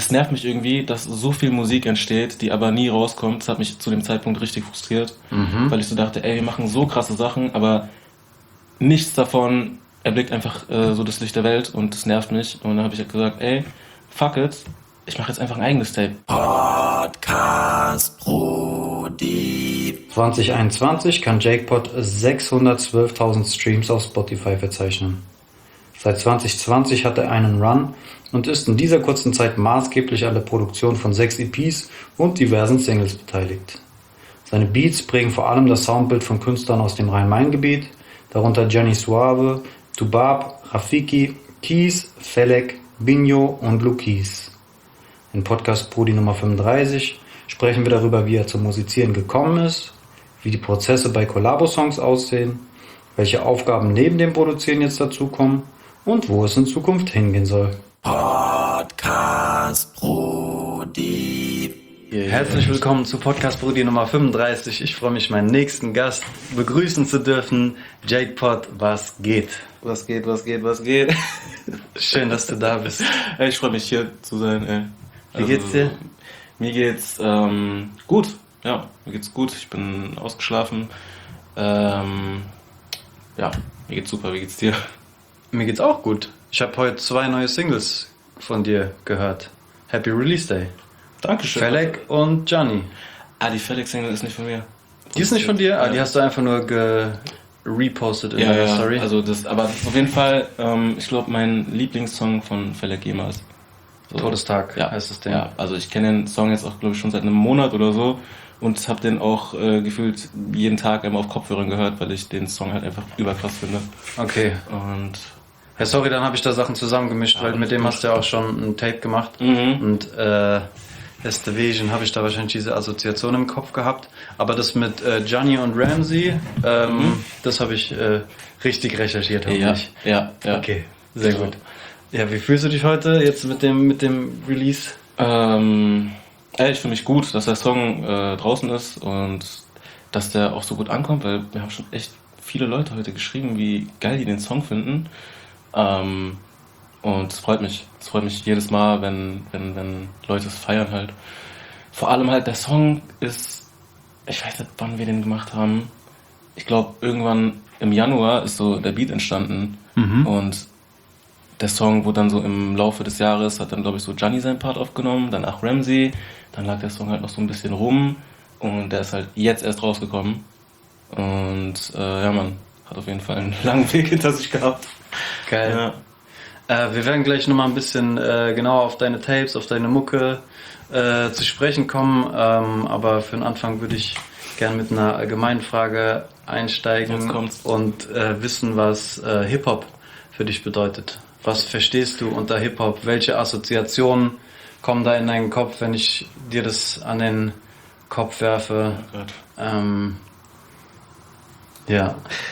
es nervt mich irgendwie, dass so viel Musik entsteht, die aber nie rauskommt. Das hat mich zu dem Zeitpunkt richtig frustriert, weil ich so dachte, ey, wir machen so krasse Sachen, aber nichts davon erblickt einfach so das Licht der Welt und das nervt mich. Und dann habe ich halt gesagt, ey, fuck it, ich mache jetzt einfach ein eigenes Tape. Podcast Brudi. 2021 kann Jakepot 612.000 Streams auf Spotify verzeichnen. Seit 2020 hat er einen Run und ist in dieser kurzen Zeit maßgeblich an der Produktion von 6 EPs und diversen Singles beteiligt. Seine Beats prägen vor allem das Soundbild von Künstlern aus dem Rhein-Main-Gebiet, darunter Gianni Suave, Dubab, Rafiki, Keys, Felek, Binho und Blue Keys. In Podcast Brudi Nummer 35 sprechen wir darüber, wie er zum Musizieren gekommen ist, wie die Prozesse bei Collabo-Songs aussehen, welche Aufgaben neben dem Produzieren jetzt dazukommen und wo es in Zukunft hingehen soll. Podcast Brudi. Herzlich willkommen zu Podcast Brudi Nummer 35. Ich freue mich, meinen nächsten Gast begrüßen zu dürfen. Jakepot, was geht? Was geht, was geht, was geht? Schön, dass du da bist. Ey, ich freue mich hier zu sein, ey. Wie geht's dir? Mir geht's gut. Ja, mir geht's gut. Ich bin ausgeschlafen. Ja, mir geht's super. Wie geht's dir? Mir geht's auch gut. Ich habe heute 2 neue Singles von dir gehört. Happy Release Day. Dankeschön. Felek und Gianni. Die Felek-Single ist nicht von mir. Die ist nicht von dir? Die hast du einfach nur repostet in deiner Story? Also aber das ist auf jeden Fall, ich glaube, mein Lieblingssong von Felek jemals. So. Todestag heißt das Ding. Ja, also ich kenne den Song jetzt auch, glaube ich, schon seit einem Monat oder so und habe den auch gefühlt jeden Tag einmal auf Kopfhörern gehört, weil ich den Song halt einfach überkrass finde. Okay. Und ja, sorry, dann habe ich da Sachen zusammengemischt, weil mit dem hast du ja auch schon ein Tape gemacht. Und Beste Vision habe ich da wahrscheinlich diese Assoziation im Kopf gehabt. Aber das mit Gianni und Ramsey, das habe ich richtig recherchiert, hoffentlich. Ja. Okay, sehr gut. Ja, wie fühlst du dich heute jetzt mit dem Release? Ich fühle mich gut, dass der Song draußen ist und dass der auch so gut ankommt, weil wir haben schon echt viele Leute heute geschrieben, wie geil die den Song finden. Und es freut mich. Es freut mich jedes Mal, wenn Leute es feiern halt. Vor allem halt der Song ist, ich weiß nicht, wann wir den gemacht haben. Ich glaube, irgendwann im Januar ist so der Beat entstanden. Und der Song wurde dann so im Laufe des Jahres, hat dann, glaube ich, so Gianni seinen Part aufgenommen, dann auch Ramsey. Dann lag der Song halt noch so ein bisschen rum. Und der ist halt jetzt erst rausgekommen. Und ja, man hat auf jeden Fall einen langen Weg hinter sich gehabt. Geil. Ja. Wir werden gleich nochmal ein bisschen genauer auf deine Tapes, auf deine Mucke zu sprechen kommen. Aber für den Anfang würde ich gerne mit einer allgemeinen Frage einsteigen und wissen, was Hip-Hop für dich bedeutet. Was verstehst du unter Hip-Hop? Welche Assoziationen kommen da in deinen Kopf, wenn ich dir das an den Kopf werfe? Oh Gott. Ja.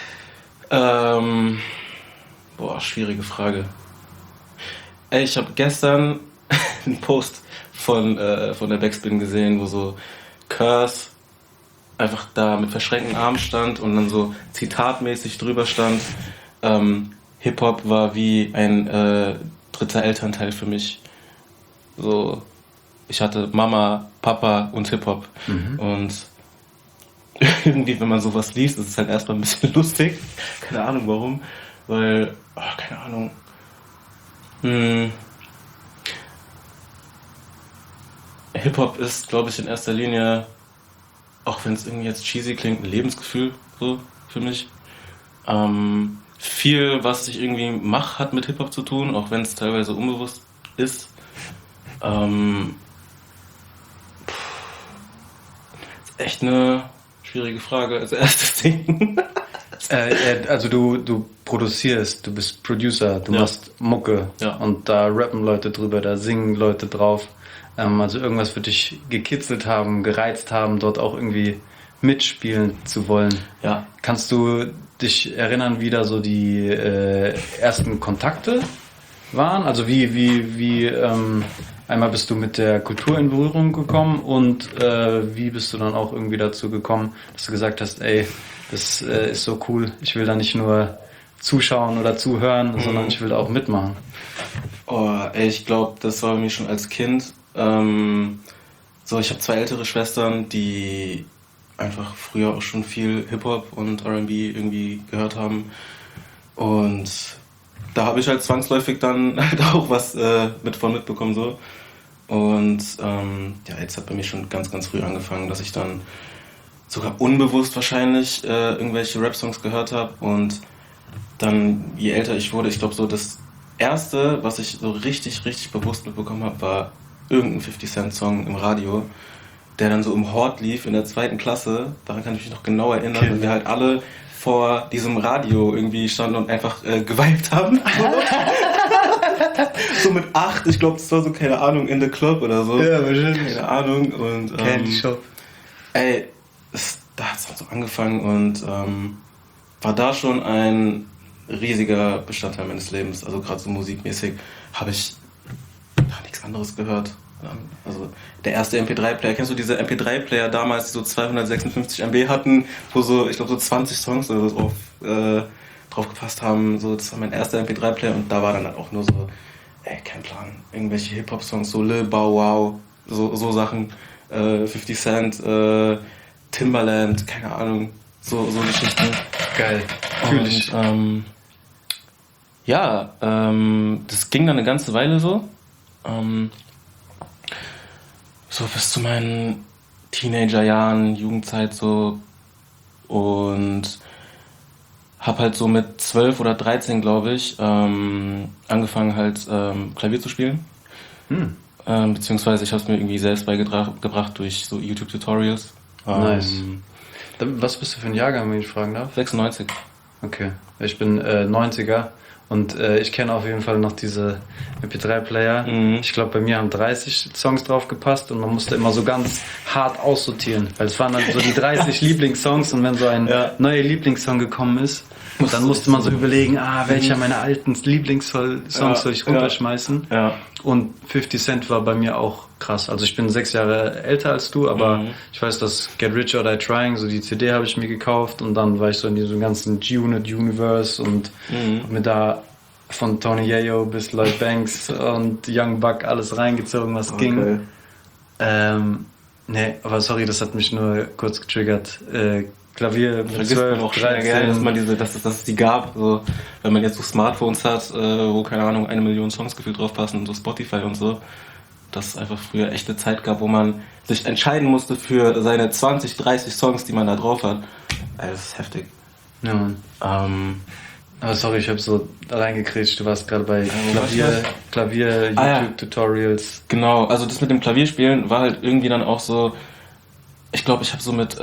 Schwierige Frage. Ich habe gestern einen Post von der Backspin gesehen, wo so Curse einfach da mit verschränkten Armen stand und dann so zitatmäßig drüber stand, Hip-Hop war wie ein dritter Elternteil für mich. So, ich hatte Mama, Papa und Hip-Hop. Und irgendwie, wenn man sowas liest, ist es halt erstmal ein bisschen lustig. Keine Ahnung warum. Weil, keine Ahnung. Hip-Hop ist, glaube ich, in erster Linie, auch wenn es irgendwie jetzt cheesy klingt, ein Lebensgefühl, so, für mich. Viel, was ich irgendwie mache, hat mit Hip-Hop zu tun, auch wenn es teilweise unbewusst ist. Ist echt eine schwierige Frage als erstes Ding. Also du produzierst, du bist Producer, du machst Mucke und da rappen Leute drüber, da singen Leute drauf. Also irgendwas wird dich gekitzelt haben, gereizt haben, dort auch irgendwie mitspielen zu wollen. Ja. Kannst du dich erinnern, wie da so die ersten Kontakte waren? Also wie einmal bist du mit der Kultur in Berührung gekommen und wie bist du dann auch irgendwie dazu gekommen, dass du gesagt hast, ey, das ist so cool, ich will da nicht nur zuschauen oder zuhören, sondern ich will da auch mitmachen. Ich glaube, das war mir schon als Kind So, ich habe 2 ältere Schwestern, die einfach früher auch schon viel Hip-Hop und R&B irgendwie gehört haben. Und da habe ich halt zwangsläufig dann halt auch was mitbekommen so. Und ja, jetzt hat bei mir schon ganz, ganz früh angefangen, dass ich dann sogar unbewusst wahrscheinlich irgendwelche Rap-Songs gehört habe. Und dann, je älter ich wurde, ich glaube so das Erste, was ich so richtig, richtig bewusst mitbekommen habe, war irgendein 50-Cent-Song im Radio, der dann so im Hort lief in der 2. Klasse. Daran kann ich mich noch genau erinnern, Okay. wenn wir halt alle vor diesem Radio irgendwie standen und einfach geweibt haben. So mit 8, ich glaube, das war so, keine Ahnung, in the Club oder so. Ja, wahrscheinlich. Keine Ahnung. Und, Candy Shop. Ey, da hat es halt so angefangen und war da schon ein riesiger Bestandteil meines Lebens. Also gerade so musikmäßig habe ich nichts anderes gehört. Also der erste MP3-Player, kennst du diese MP3-Player damals, die so 256 MB hatten, wo so, ich glaube so 20 Songs oder so drauf gepasst haben. So, das war mein erster MP3-Player und da war dann halt auch nur so, ey, kein Plan, irgendwelche Hip-Hop-Songs, so Lil Bow Wow, so Sachen, 50 Cent, Timbaland, keine Ahnung, so Geschichten. Geil. Fühl ich. Und, ja, das ging dann eine ganze Weile so. So bis zu meinen Teenagerjahren, Jugendzeit so. Und hab halt so mit 12 oder 13, glaube ich, angefangen halt Klavier zu spielen. Beziehungsweise ich habe es mir irgendwie selbst beigebracht durch so YouTube-Tutorials. Nice. Was bist du für ein Jahrgang, wenn ich fragen darf? 96. Okay, ich bin 90er und ich kenne auf jeden Fall noch diese MP3-Player. Mhm. Ich glaube, bei mir haben 30 Songs drauf gepasst und man musste immer so ganz hart aussortieren, weil es waren dann so die 30 Lieblingssongs und wenn so ein neuer Lieblingssong gekommen ist, dann musste man so überlegen, welcher meiner alten Lieblingssongs soll ich runterschmeißen. Ja. Und 50 Cent war bei mir auch krass. Also ich bin 6 Jahre älter als du, aber ich weiß, dass Get Rich or Die Trying, so die CD habe ich mir gekauft und dann war ich so in diesem ganzen G-Unit Universe und hab mir da von Tony Yayo bis Lloyd Banks und Young Buck alles reingezogen, was ging. Nee, aber sorry, das hat mich nur kurz getriggert. Klavier mit Vergisst man 12, auch schnell, gell, dass 13. dass es die gab. So, wenn man jetzt so Smartphones hat, wo, keine Ahnung, 1 Million Songs gefühlt drauf passen, so Spotify und so, dass es einfach früher echt eine Zeit gab, wo man sich entscheiden musste für seine 20, 30 Songs, die man da drauf hat. Das ist heftig. Ja, Mann. Aber sorry, ich habe so reingekretscht. Du warst gerade bei Klavier, YouTube-Tutorials. Genau, also das mit dem Klavierspielen war halt irgendwie dann auch so, ich glaube, ich habe so mit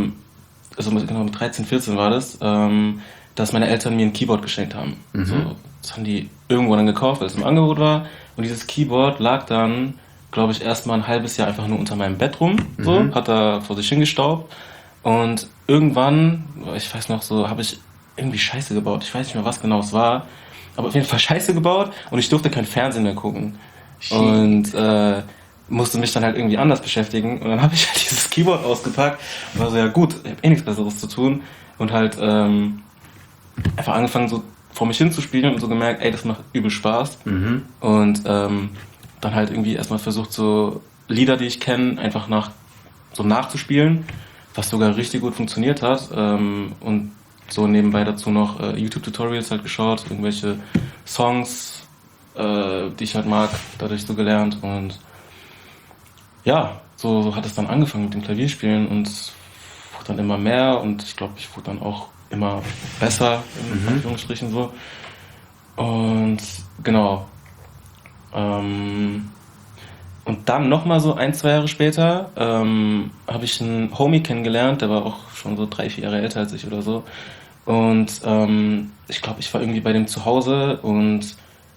13, 14 war das, dass meine Eltern mir ein Keyboard geschenkt haben. So, das haben die irgendwo dann gekauft, weil es im Angebot war. Und dieses Keyboard lag dann, glaube ich, erstmal ein halbes Jahr einfach nur unter meinem Bett rum. So, hat da vor sich hingestaubt. Und irgendwann, ich weiß noch so, habe ich irgendwie Scheiße gebaut. Ich weiß nicht mehr, was genau es war. Aber auf jeden Fall Scheiße gebaut und ich durfte kein Fernsehen mehr gucken. Und musste mich dann halt irgendwie anders beschäftigen. Und dann habe ich halt dieses Keyboard ausgepackt und war so, ja gut, ich habe eh nichts Besseres zu tun. Und halt einfach angefangen so vor mich hinzuspielen und so gemerkt, ey, das macht übel Spaß. Und dann halt irgendwie erstmal versucht, so Lieder, die ich kenne, einfach nachzuspielen, was sogar richtig gut funktioniert hat. Und so nebenbei dazu noch YouTube-Tutorials halt geschaut, irgendwelche Songs, die ich halt mag, dadurch so gelernt. Und ja, so hat es dann angefangen mit dem Klavierspielen und es wurde dann immer mehr und ich glaube, ich wurde dann auch immer besser, in Anführungsstrichen so. Und genau. Und dann nochmal so 1, 2 Jahre später habe ich einen Homie kennengelernt, der war auch schon so 3, 4 Jahre älter als ich oder so. Und ich glaube, ich war irgendwie bei dem zu Hause und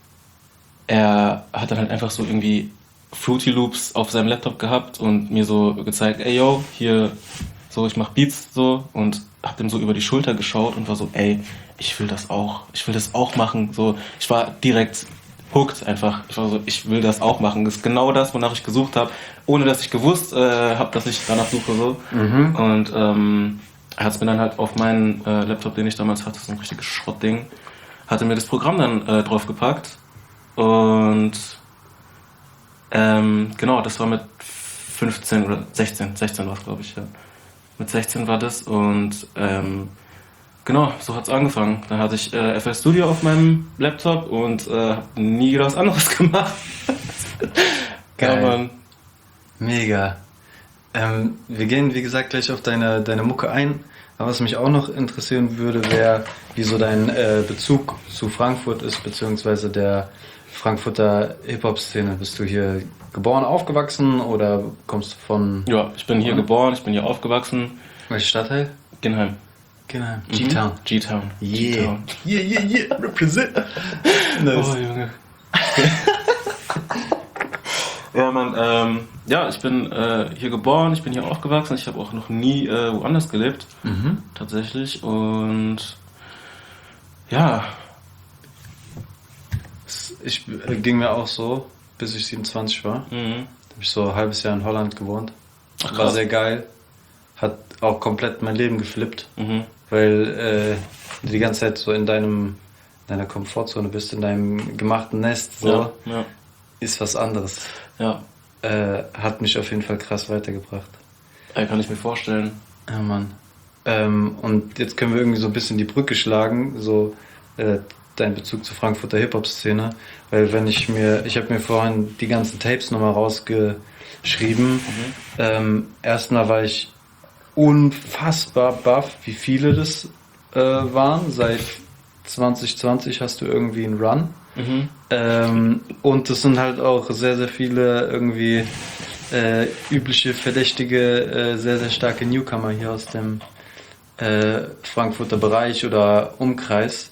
er hat dann halt einfach so irgendwie Fruity Loops auf seinem Laptop gehabt und mir so gezeigt, ey yo, hier, so, ich mach Beats so und hab dem so über die Schulter geschaut und war so, ey, ich will das auch machen, so, ich war direkt hooked einfach, ich war so, ich will das auch machen, das ist genau das, wonach ich gesucht habe, ohne dass ich gewusst habe, dass ich danach suche, so, und er hat es mir dann halt auf meinen Laptop, den ich damals hatte, so ein richtiges Schrottding, hatte mir das Programm dann draufgepackt und Genau, das war mit 15 oder 16. 16 war es, glaube ich, ja. Mit 16 war das und genau, so hat's angefangen. Dann hatte ich FL Studio auf meinem Laptop und habe nie wieder was anderes gemacht. Geil. Ja, Mann. Mega. Wir gehen, wie gesagt, gleich auf deine Mucke ein. Aber was mich auch noch interessieren würde, wäre, wie so dein Bezug zu Frankfurt ist, beziehungsweise der Frankfurter Hip-Hop-Szene. Bist du hier geboren, aufgewachsen oder kommst du von Ja, ich bin hier geboren, ich bin hier aufgewachsen. welchem Stadtteil? Genheim. Genau. G-Town. G-Town. Yeah. G-Town. Yeah. Represent. Oh, Junge. Ja, Mann, ja, ich bin hier geboren, ich bin hier aufgewachsen, ich habe auch noch nie woanders gelebt, tatsächlich, und ja, Ich ging mir auch so, bis ich 27 war. Da habe ich so ein halbes Jahr in Holland gewohnt. Ach, War krass. sehr geil. Hat auch komplett mein Leben geflippt. Mhm. Weil du die ganze Zeit so in deiner Komfortzone bist, in deinem gemachten Nest. So Ja, ist was anderes. ja, Hat mich auf jeden Fall krass weitergebracht. kann ich mir vorstellen. Ja, Mann. Und jetzt können wir irgendwie so ein bisschen die Brücke schlagen, so dein Bezug zur Frankfurter Hip-Hop-Szene. Weil ich habe mir vorhin die ganzen Tapes nochmal rausgeschrieben. Erstmal war ich unfassbar baff, wie viele das waren. Seit 2020 hast du irgendwie einen Run. Und das sind halt auch sehr, sehr viele irgendwie übliche, verdächtige, sehr, sehr starke Newcomer hier aus dem Frankfurter Bereich oder Umkreis.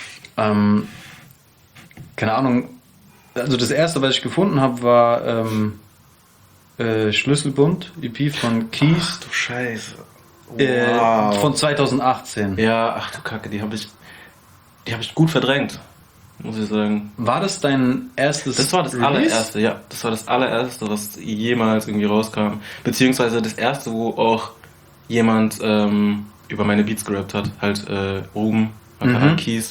Keine Ahnung. Also das erste, was ich gefunden habe, war Schlüsselbund, EP von Keys. Du Scheiße. Von 2018. Ja, ach du Kacke, die hab ich gut verdrängt, muss ich sagen. War das dein erstes Das war das Release? allererste, ja. Das war das allererste, was jemals irgendwie rauskam. Beziehungsweise das erste, wo auch jemand über meine Beats gerappt hat. Halt Ruben, Keys.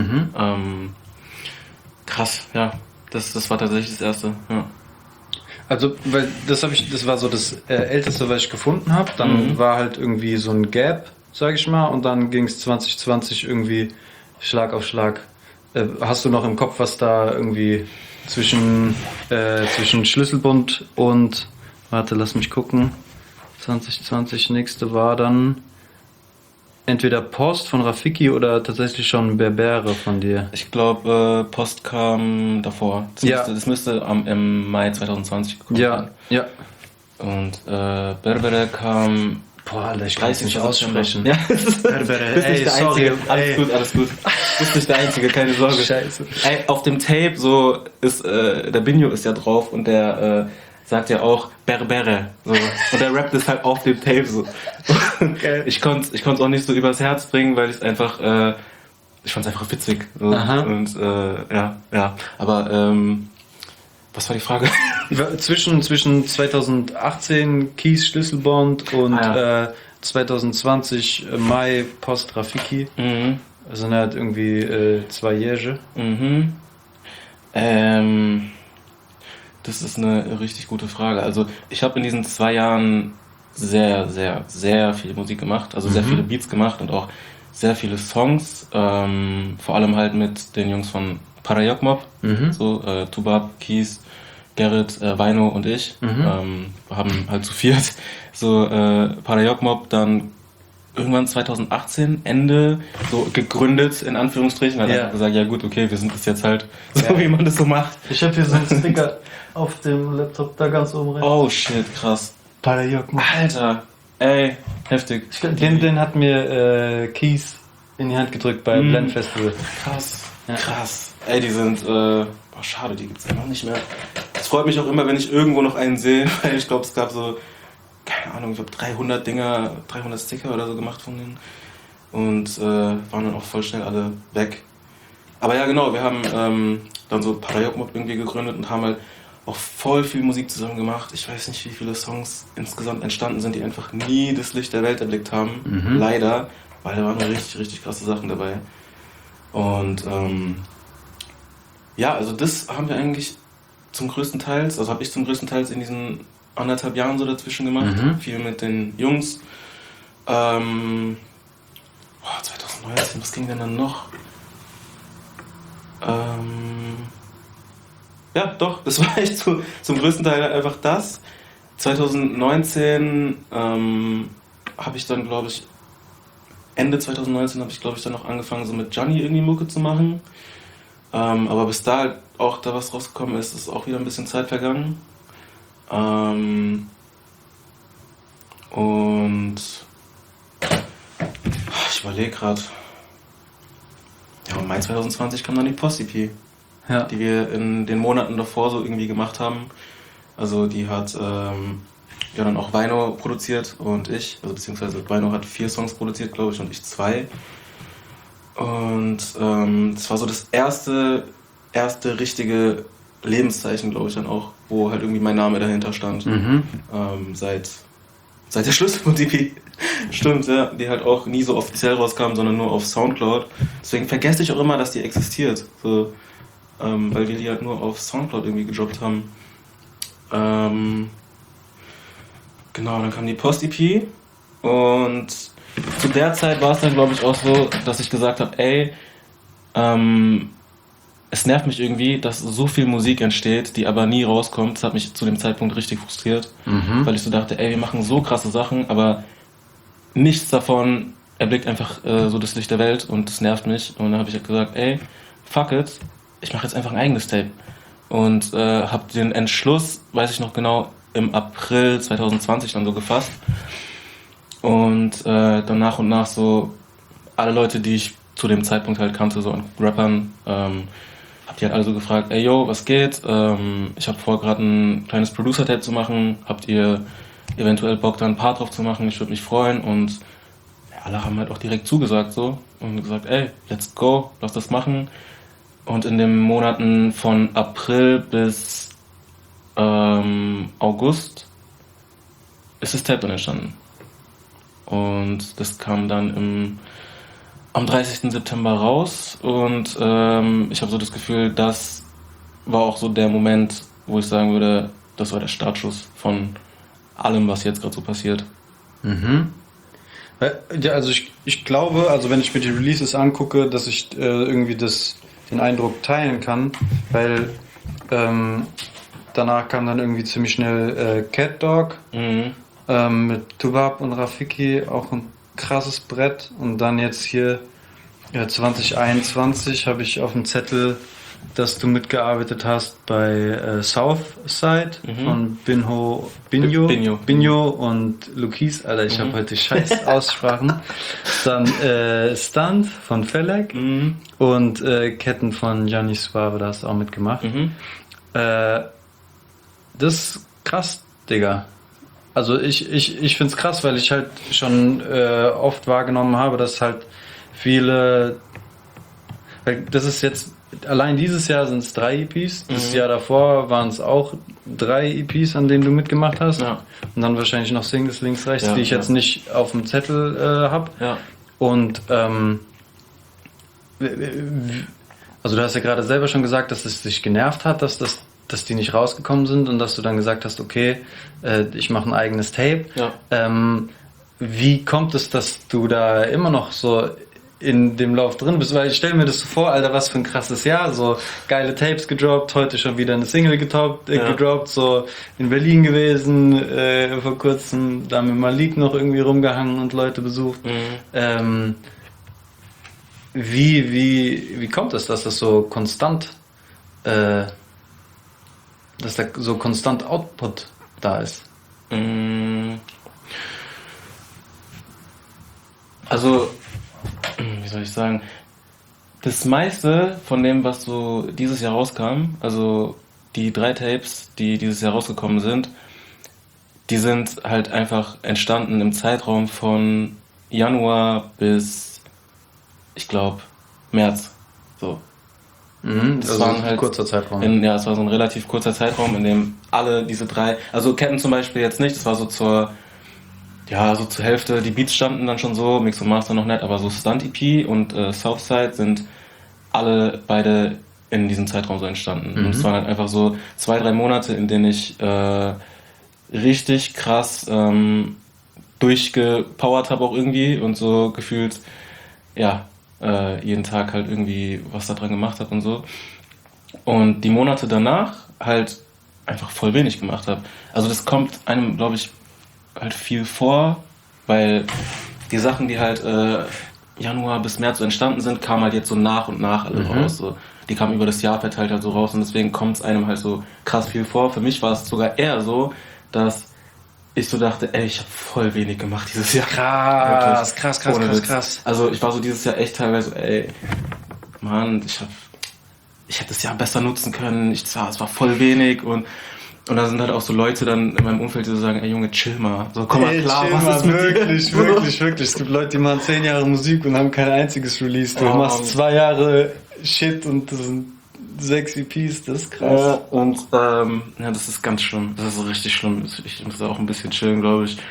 Krass, ja. Das war tatsächlich das erste, ja. Also, weil das war so das älteste, was ich gefunden habe. Dann war halt irgendwie so ein Gap, sag ich mal, und dann ging es 2020 irgendwie Schlag auf Schlag. Hast du noch im Kopf, was da irgendwie zwischen Schlüsselbund und, warte, lass mich gucken, 2020 nächste war dann entweder Post von Rafiki oder tatsächlich schon Berbere von dir? Ich glaube, Post kam davor. Das müsste im Mai 2020 gekommen sein. Ja. Und Berbere kam... Boah, Alter, ich kann es nicht aussprechen. Ja, Berbere, bist nicht der Einzige. sorry. Alles gut. Bist nicht der Einzige, keine Sorge. Scheiße. Ey, auf dem Tape so ist, der Binjo ist ja drauf und der sagt ja auch Berbere. So. Und der rappt es halt auf dem Tape so. Geil. Ich konnte es auch nicht so übers Herz bringen, weil ich es einfach, ich fand es einfach witzig. So. Aha. Und ja. Aber was war die Frage? Zwischen 2018 Keys Schlüsselbund und 2020 Mai Post Rafiki. Das sind halt irgendwie 2 Jährige. Das ist eine richtig gute Frage. Also ich habe in diesen 2 Jahren sehr, sehr, sehr viel Musik gemacht, also sehr viele Beats gemacht und auch sehr viele Songs, vor allem halt mit den Jungs von Parayok Mob, so Tubab, Keys, Gerrit, Vaino und ich, haben halt zu viert so Parayok Mob dann irgendwann 2018 Ende so gegründet in Anführungsstrichen, hat einfach gesagt, ja gut, okay, wir sind das jetzt halt so, wie man das so macht. Ich habe hier so einen Sticker auf dem Laptop da ganz oben rechts. Oh shit, krass. Parayok Mob. Alter, ey, heftig. Den hat mir Keys in die Hand gedrückt bei Blend Festival. Krass. Ey, die sind, schade, die gibt's ja noch nicht mehr. Es freut mich auch immer, wenn ich irgendwo noch einen sehe, weil ich glaube, es gab so, keine Ahnung, ich habe 300 Sticker oder so gemacht von denen und waren dann auch voll schnell alle weg. Aber ja, genau, wir haben dann so Parayok Mob irgendwie gegründet und haben halt auch voll viel Musik zusammen gemacht. Ich weiß nicht, wie viele Songs insgesamt entstanden sind, die einfach nie das Licht der Welt erblickt haben. Leider, weil da waren richtig, richtig krasse Sachen dabei. Und ja, also das haben wir eigentlich zum größten Teil, also habe ich zum größten Teil in diesen 1,5 Jahren so dazwischen gemacht. Viel mit den Jungs. 2019, was ging denn dann noch? Ja, doch, das war echt zum größten Teil einfach das. 2019 habe ich dann, glaube ich, Ende 2019 habe ich, glaube ich, dann noch angefangen, so mit Gianni irgendwie Mucke zu machen. Aber bis da halt auch da was rausgekommen ist, ist auch wieder ein bisschen Zeit vergangen. Und ich überlege gerade. Ja, im Mai 2020 kam dann die Post-EP, Ja. die wir in den Monaten davor so irgendwie gemacht haben. Also die hat ja dann auch Vino produziert und ich, also beziehungsweise Vino hat 4 Songs produziert, glaube ich, und ich 2. Und das war so das erste richtige Lebenszeichen, glaube ich, dann auch, wo halt irgendwie mein Name dahinter stand. Seit der Schlüsselmusik. Stimmt, ja, die halt auch nie so offiziell rauskam, sondern nur auf Soundcloud. Deswegen vergesse ich auch immer, dass die existiert. So, weil wir die halt nur auf Soundcloud irgendwie gedroppt haben. Genau, dann kam die Post-EP und zu der Zeit war es dann, glaube ich, auch so, dass ich gesagt habe, ey, es nervt mich irgendwie, dass so viel Musik entsteht, die aber nie rauskommt. Das hat mich zu dem Zeitpunkt richtig frustriert, weil ich so dachte, ey, wir machen so krasse Sachen, aber nichts davon erblickt einfach so das Licht der Welt und das nervt mich. Und dann habe ich halt gesagt, ey, fuck it, ich mache jetzt einfach ein eigenes Tape. Und habe den Entschluss, weiß ich noch genau, im April 2020 dann so gefasst. Und dann nach und nach so alle Leute, die ich zu dem Zeitpunkt halt kannte, so an Rappern, hab die halt alle so gefragt, ey yo, was geht? Ich habe vor, gerade ein kleines Producer-Tape zu machen. Habt ihr eventuell Bock, da ein Part drauf zu machen? Ich würde mich freuen. Und ja, alle haben halt auch direkt zugesagt so und gesagt, ey, let's go, lass das machen. Und in den Monaten von April bis August ist das Tape dann entstanden. Und das kam dann am 30. September raus und ich habe so das Gefühl, das war auch so der Moment, wo ich sagen würde, das war der Startschuss von allem, was jetzt gerade so passiert. Ja, also ich glaube, also wenn ich mir die Releases angucke, dass ich irgendwie den Eindruck teilen kann, weil danach kam dann irgendwie ziemlich schnell Cat Dog mit Tubab und Rafiki, auch ein krasses Brett. Und dann jetzt hier 2021 habe ich auf dem Zettel, dass du mitgearbeitet hast bei Southside von Binho und Lukis. Alter, ich habe heute scheiß Aussprachen. Dann Stunt von Felek und Ketten von Gianni Suave, da hast du auch mitgemacht. Das ist krass, Digga. Also ich find's krass, weil ich halt schon oft wahrgenommen habe, dass halt viele, weil das ist jetzt, allein dieses Jahr sind es 3 EPs, das Jahr davor waren es auch 3 EPs, an denen du mitgemacht hast, und dann wahrscheinlich noch Singles links, rechts, die ich jetzt nicht auf dem Zettel habe. Und also du hast ja gerade selber schon gesagt, dass es dich genervt hat, dass die nicht rausgekommen sind und dass du dann gesagt hast, okay, ich mache ein eigenes Tape. Wie kommt es, dass du da immer noch so in dem Lauf drin bist? Weil ich stelle mir das so vor, Alter, was für ein krasses Jahr, so geile Tapes gedroppt, heute schon wieder eine Single gedroppt, so in Berlin gewesen, vor kurzem, da mit Malik noch irgendwie rumgehangen und Leute besucht. Wie kommt es, dass das so konstant dass da so konstant Output da ist? Also, wie soll ich sagen, das meiste von dem, was so dieses Jahr rauskam, also die 3 Tapes, die dieses Jahr rausgekommen sind, die sind halt einfach entstanden im Zeitraum von Januar bis, ich glaube, März. So. Das also war halt ein kurzer Zeitraum. Es war so ein relativ kurzer Zeitraum, in dem alle diese 3, also Ketten zum Beispiel jetzt nicht, das war so zur Hälfte, die Beats standen dann schon so, Mix und Master noch nicht, aber so Stunt EP und Southside sind beide in diesem Zeitraum so entstanden. Und es waren halt einfach so 2-3 Monate, in denen ich richtig krass durchgepowert habe auch irgendwie und so gefühlt, ja, jeden Tag halt irgendwie was da dran gemacht habe und so. Und die Monate danach halt einfach voll wenig gemacht habe. Also das kommt einem, glaube ich, halt viel vor, weil die Sachen, die halt Januar bis März so entstanden sind, kamen halt jetzt so nach und nach alle raus. So. Die kamen über das Jahr verteilt halt so raus und deswegen kommt es einem halt so krass viel vor. Für mich war es sogar eher so, dass ich so dachte, ey, ich habe voll wenig gemacht dieses Jahr. Krass. Also ich war so dieses Jahr echt teilweise, ey, Mann, ich hätte das Jahr besser nutzen können. Es war voll wenig und da sind halt auch so Leute dann in meinem Umfeld, die so sagen, ey Junge, chill mal. So, komm mal klar, was ist mit dir? Wirklich. Es gibt Leute, die machen 10 Jahre Musik und haben kein einziges Release. Du machst 2 Jahre Shit und das sind 6 EPs, das ist krass. Ja, und ja, das ist ganz schlimm. Das ist richtig schlimm. Ich muss da auch ein bisschen chillen, glaube ich.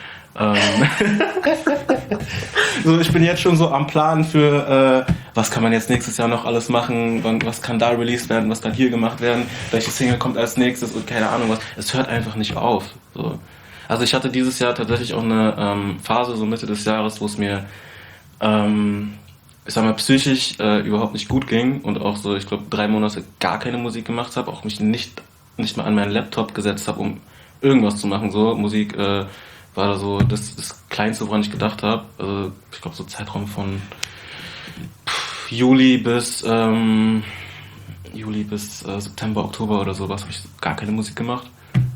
So, ich bin jetzt schon so am Plan für, was kann man jetzt nächstes Jahr noch alles machen, was kann da released werden, was kann hier gemacht werden, welche Single kommt als nächstes und keine Ahnung was. Es hört einfach nicht auf. So. Also ich hatte dieses Jahr tatsächlich auch eine Phase, so Mitte des Jahres, wo es mir, ich sag mal, psychisch überhaupt nicht gut ging und auch so, ich glaube, 3 Monate gar keine Musik gemacht habe, auch mich nicht mal an meinen Laptop gesetzt habe, um irgendwas zu machen. So, Musik war da so das Kleinste, woran ich gedacht habe. Also ich glaube, so Zeitraum von Juli bis September, Oktober oder sowas habe ich gar keine Musik gemacht.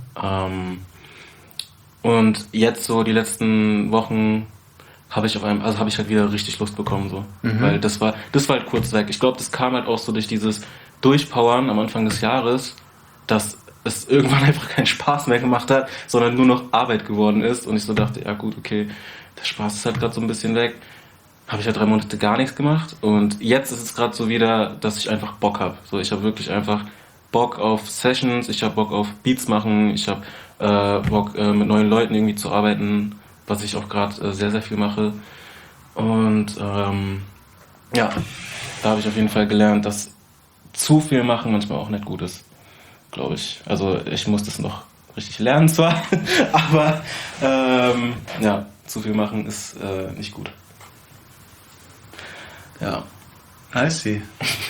Und jetzt so die letzten Wochen habe ich halt wieder richtig Lust bekommen, so. Weil das war halt kurz weg. Ich glaube, das kam halt auch so durch dieses Durchpowern am Anfang des Jahres, dass es irgendwann einfach keinen Spaß mehr gemacht hat, sondern nur noch Arbeit geworden ist. Und ich so dachte, ja gut, okay, der Spaß ist halt gerade so ein bisschen weg. Habe ich halt 3 Monate gar nichts gemacht. Und jetzt ist es gerade so wieder, dass ich einfach Bock habe. So, ich habe wirklich einfach Bock auf Sessions, ich habe Bock auf Beats machen, ich habe Bock mit neuen Leuten irgendwie zu arbeiten, was ich auch gerade sehr, sehr viel mache. Und ja, da habe ich auf jeden Fall gelernt, dass zu viel machen manchmal auch nicht gut ist, glaube ich. Also ich muss das noch richtig lernen zwar, aber ja, zu viel machen ist nicht gut. Ja. I see.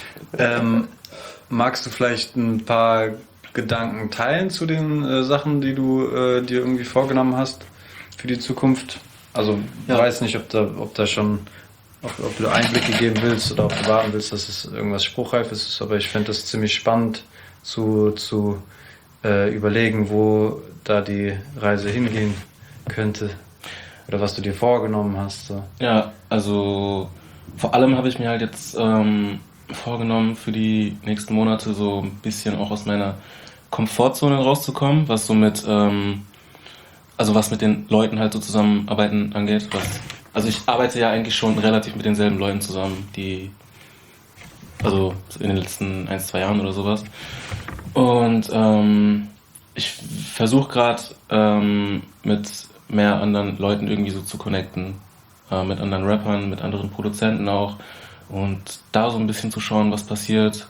Magst du vielleicht ein paar Gedanken teilen zu den Sachen, die du dir irgendwie vorgenommen hast für die Zukunft? Also ich weiß nicht, ob du Einblicke geben willst oder ob du warten willst, dass es irgendwas Spruchreifes ist, aber ich fände das ziemlich spannend zu überlegen, wo da die Reise hingehen könnte oder was du dir vorgenommen hast. So. Ja, also vor allem habe ich mir halt jetzt vorgenommen, für die nächsten Monate so ein bisschen auch aus meiner Komfortzone rauszukommen, was so mit was mit den Leuten halt so zusammenarbeiten angeht. Also ich arbeite ja eigentlich schon relativ mit denselben Leuten zusammen, also in den letzten 1-2 Jahren oder sowas. Und ich versuche gerade mit mehr anderen Leuten irgendwie so zu connecten, mit anderen Rappern, mit anderen Produzenten auch und da so ein bisschen zu schauen, was passiert.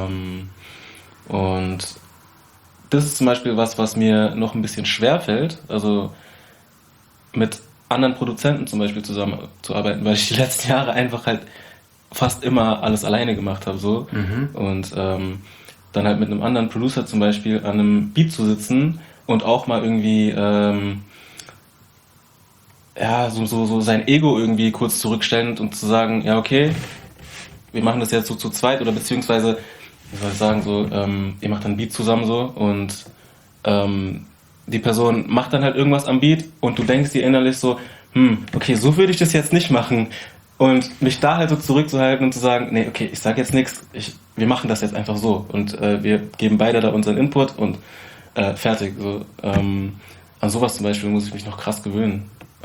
Und das ist zum Beispiel was mir noch ein bisschen schwer fällt, also mit anderen Produzenten zum Beispiel zusammenzuarbeiten, weil ich die letzten Jahre einfach halt fast immer alles alleine gemacht habe, so. Und dann halt mit einem anderen Producer zum Beispiel an einem Beat zu sitzen und auch mal irgendwie so sein Ego irgendwie kurz zurückstellend und zu sagen, ja okay, wir machen das jetzt so zu zweit oder beziehungsweise, wie soll ich sagen, so, ihr macht dann einen Beat zusammen so und die Person macht dann halt irgendwas am Beat und du denkst dir innerlich so, okay, so würde ich das jetzt nicht machen. Und mich da halt so zurückzuhalten und zu sagen, nee, okay, ich sag jetzt nichts, wir machen das jetzt einfach so. Und wir geben beide da unseren Input und fertig. So, an sowas zum Beispiel muss ich mich noch krass gewöhnen.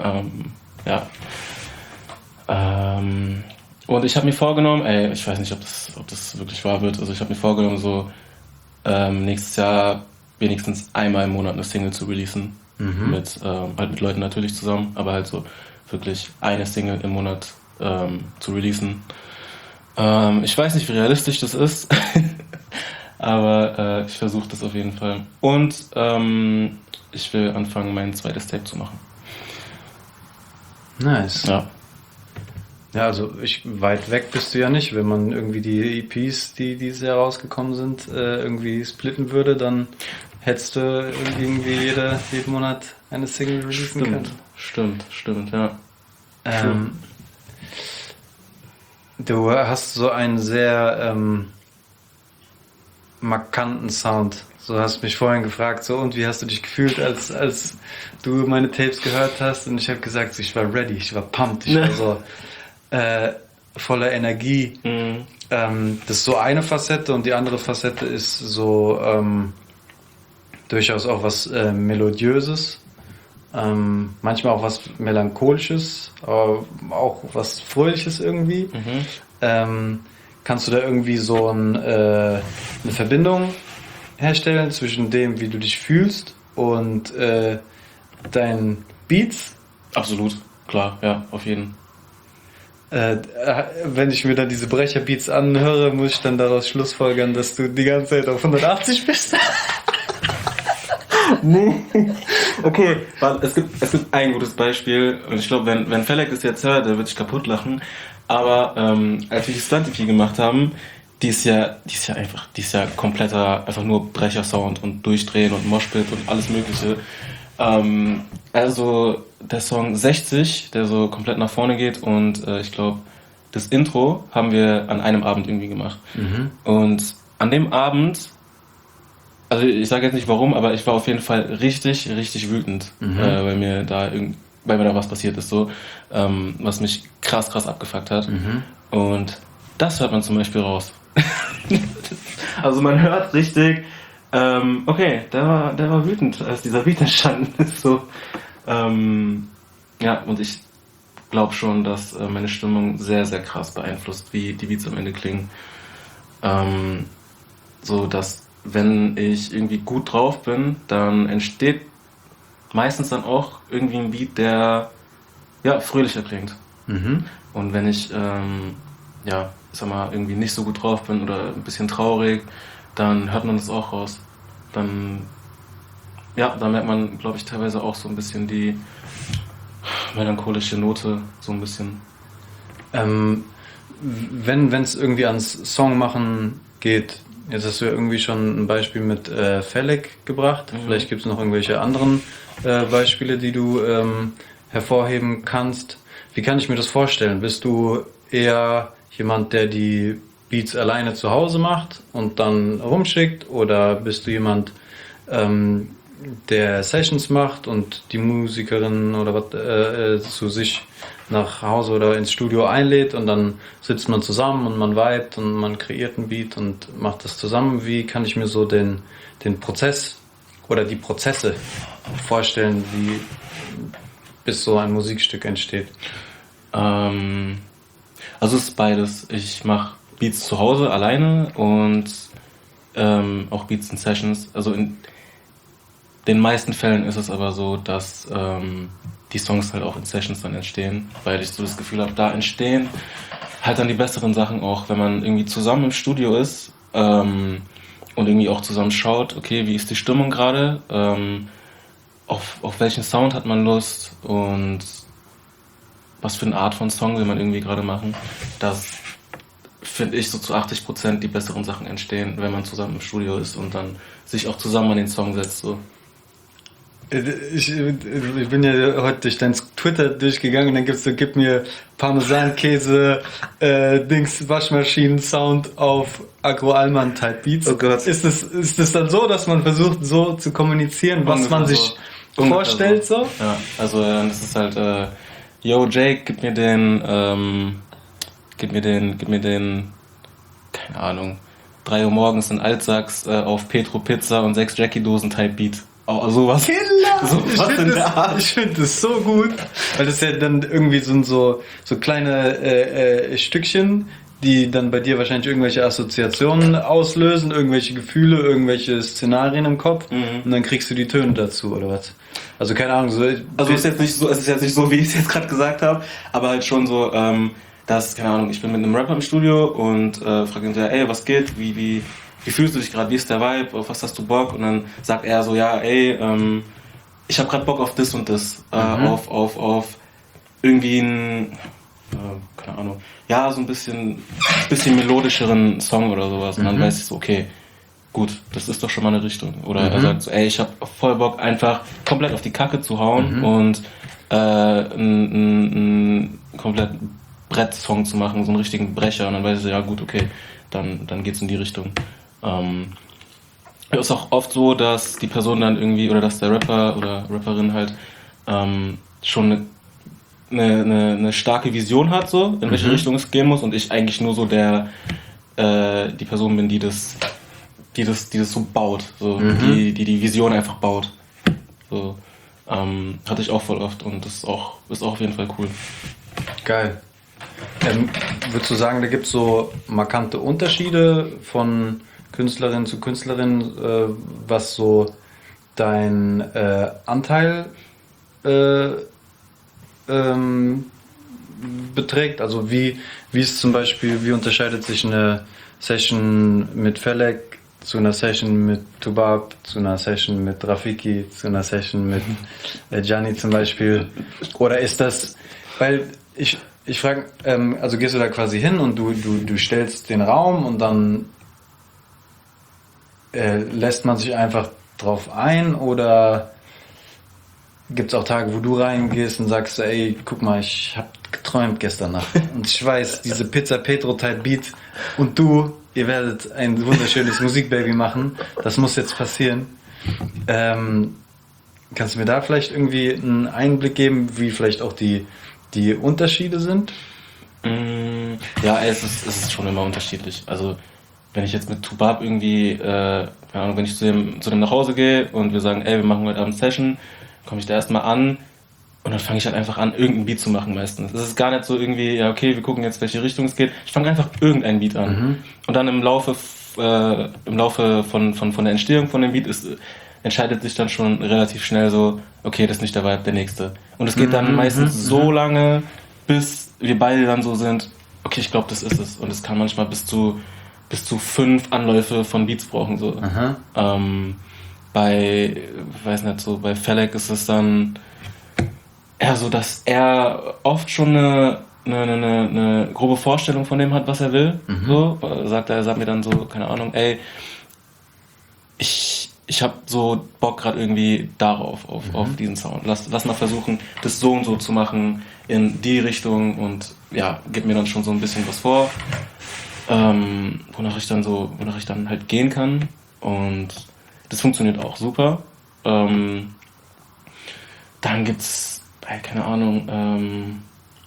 Und ich habe mir vorgenommen, ich weiß nicht, ob das wirklich wahr wird, also ich habe mir vorgenommen, so nächstes Jahr wenigstens einmal im Monat eine Single zu releasen. Mit Leuten natürlich zusammen, aber halt so wirklich eine Single im Monat zu releasen. Ich weiß nicht, wie realistisch das ist, Aber ich versuche das auf jeden Fall. Und ich will anfangen, mein zweites Tape zu machen. Nice. Ja. Ja, also weit weg bist du ja nicht. Wenn man irgendwie die EPs, die dieses Jahr rausgekommen sind, irgendwie splitten würde, dann hättest du irgendwie jeden Monat eine Single releasen können. Stimmt, ja. Du hast so einen sehr markanten Sound. So hast mich vorhin gefragt, so, und wie hast du dich gefühlt, als du meine Tapes gehört hast? Und ich habe gesagt, ich war ready, ich war pumped, ich war so voller Energie. Das ist so eine Facette, und die andere Facette ist so durchaus auch was Melodiöses. Manchmal auch was Melancholisches, aber auch was Fröhliches irgendwie. Kannst du da irgendwie so eine Verbindung herstellen zwischen dem, wie du dich fühlst, und deinen Beats? Absolut, klar, ja, auf jeden Fall. Wenn ich mir dann diese Brecherbeats anhöre, muss ich dann daraus schlussfolgern, dass du die ganze Zeit auf 180 bist? Nee. Okay, es gibt ein gutes Beispiel, und ich glaube, wenn Felek das jetzt hört, der wird sich kaputt lachen. Aber als wir die Stunt-EP gemacht haben, die ist ja kompletter, einfach nur Brecher-Sound und Durchdrehen und Moshpit und alles Mögliche. Also der Song 60, der so komplett nach vorne geht, und ich glaube, das Intro haben wir an einem Abend irgendwie gemacht. Und an dem Abend, also ich sage jetzt nicht warum, aber ich war auf jeden Fall richtig, richtig wütend, weil mir da was passiert ist, so, was mich krass abgefuckt hat. Und das hört man zum Beispiel raus. Also man hört richtig, okay, der war wütend, als dieser Beat entstanden ist. So, ja, und ich glaube schon, dass meine Stimmung sehr, sehr krass beeinflusst, wie die Beats am Ende klingen. So, dass wenn ich irgendwie gut drauf bin, dann entsteht meistens dann auch irgendwie ein Beat, der ja fröhlicher klingt. Und wenn ich irgendwie nicht so gut drauf bin oder ein bisschen traurig, dann hört man das auch raus. Dann merkt man, glaube ich, teilweise auch so ein bisschen die melancholische Note, so ein bisschen. Wenn es irgendwie ans Songmachen geht, jetzt hast du ja irgendwie schon ein Beispiel mit Felek gebracht. Vielleicht gibt es noch irgendwelche anderen Beispiele, die du hervorheben kannst. Wie kann ich mir das vorstellen? Bist du eher jemand, der die Beats alleine zu Hause macht und dann rumschickt, oder bist du jemand, der Sessions macht und die Musikerin oder was zu sich nach Hause oder ins Studio einlädt, und dann sitzt man zusammen und man vibet und man kreiert einen Beat und macht das zusammen? Wie kann ich mir so den Prozess oder die Prozesse vorstellen, wie bis so ein Musikstück entsteht? Also es ist beides. Ich mache Beats zu Hause alleine und auch Beats in Sessions. Also in den meisten Fällen ist es aber so, dass die Songs halt auch in Sessions dann entstehen, weil ich so das Gefühl habe, da entstehen halt dann die besseren Sachen auch, wenn man irgendwie zusammen im Studio ist und irgendwie auch zusammen schaut, okay, wie ist die Stimmung gerade, auf welchen Sound hat man Lust und was für eine Art von Song will man irgendwie gerade machen. Das finde ich so zu 80% die besseren Sachen entstehen, wenn man zusammen im Studio ist und dann sich auch zusammen an den Song setzt. So. Ich bin ja heute durch dein Twitter durchgegangen, und dann gib mir Parmesankäse, Waschmaschinen-Sound auf Agro-Alman-Type Beats. Oh Gott. Ist das dann so, dass man versucht, so zu kommunizieren, was man sich vorstellt, so? Ja, also das ist halt, yo Jake, gib mir den, keine Ahnung, 3 Uhr morgens in Altsachs auf Petro Pizza und 6 Jackie-Dosen Type Beat. Oh, sowas. Killer! So Ich finde das so gut, weil das ja dann irgendwie so kleine Stückchen, die dann bei dir wahrscheinlich irgendwelche Assoziationen auslösen, irgendwelche Gefühle, irgendwelche Szenarien im Kopf, und dann kriegst du die Töne dazu, oder was? Also keine Ahnung, so. Also es ist jetzt nicht so, wie ich es jetzt gerade gesagt habe, aber halt schon so, dass, keine Ahnung, ich bin mit einem Rapper im Studio und frage ihn, ey, was geht, wie wie fühlst du dich gerade, wie ist der Vibe, auf was hast du Bock? Und dann sagt er so, ja, ey, ich habe gerade Bock auf das und das, auf irgendwie ein, keine Ahnung, ja, so ein bisschen melodischeren Song oder sowas. Und dann weiß ich so, okay, gut, das ist doch schon mal eine Richtung. Oder er sagt so, ey, ich habe voll Bock, einfach komplett auf die Kacke zu hauen und einen kompletten Brettsong zu machen, so einen richtigen Brecher. Und dann weiß ich so, ja gut, okay, dann geht's in die Richtung. Es ist auch oft so, dass die Person dann irgendwie, oder dass der Rapper oder Rapperin halt schon eine starke Vision hat, so, in welche Richtung es gehen muss, und ich eigentlich nur so die Person bin, die das so baut, so, die Vision einfach baut. So, hatte ich auch voll oft, und das ist auch auf jeden Fall cool. Geil. Würdest du sagen, da gibt es so markante Unterschiede von Künstlerin zu Künstlerin, was so dein Anteil beträgt? Also wie ist zum Beispiel, wie unterscheidet sich eine Session mit Felek zu einer Session mit Tubab, zu einer Session mit Rafiki, zu einer Session mit Gianni zum Beispiel? Oder ist das, weil ich frage, also gehst du da quasi hin und du stellst den Raum und dann lässt man sich einfach drauf ein, oder gibt es auch Tage, wo du reingehst und sagst, ey, guck mal, ich hab geträumt gestern Nacht und ich weiß, diese Pizza Petro Type Beat und ihr werdet ein wunderschönes Musikbaby machen, das muss jetzt passieren. Kannst du mir da vielleicht irgendwie einen Einblick geben, wie vielleicht auch die Unterschiede sind? Ja, es ist schon immer unterschiedlich. Also wenn ich jetzt mit Tubab irgendwie, keine Ahnung, wenn ich zu dem nach Hause gehe und wir sagen, ey, wir machen heute Abend Session, komme ich da erstmal an und dann fange ich halt einfach an, irgendeinen Beat zu machen meistens. Es ist gar nicht so irgendwie, ja okay, wir gucken jetzt, welche Richtung es geht. Ich fange einfach irgendeinen Beat an. Und dann im Laufe von der Entstehung von dem Beat entscheidet sich dann schon relativ schnell so, okay, das ist nicht der Vibe, der nächste. Und es geht dann meistens so lange, bis wir beide dann so sind, okay, ich glaube, das ist es. Und es kann manchmal bis zu 5 Anläufe von Beats brauchen. So. Bei Felek ist es dann eher so, dass er oft schon eine grobe Vorstellung von dem hat, was er will. So, er sagt mir dann so, keine Ahnung, ey, ich habe so Bock gerade irgendwie darauf, auf diesen Sound. Lass mal versuchen, das so und so zu machen, in die Richtung, und ja, gib mir dann schon so ein bisschen was vor, wonach ich dann halt gehen kann, und das funktioniert auch super. Dann gibt's, keine Ahnung,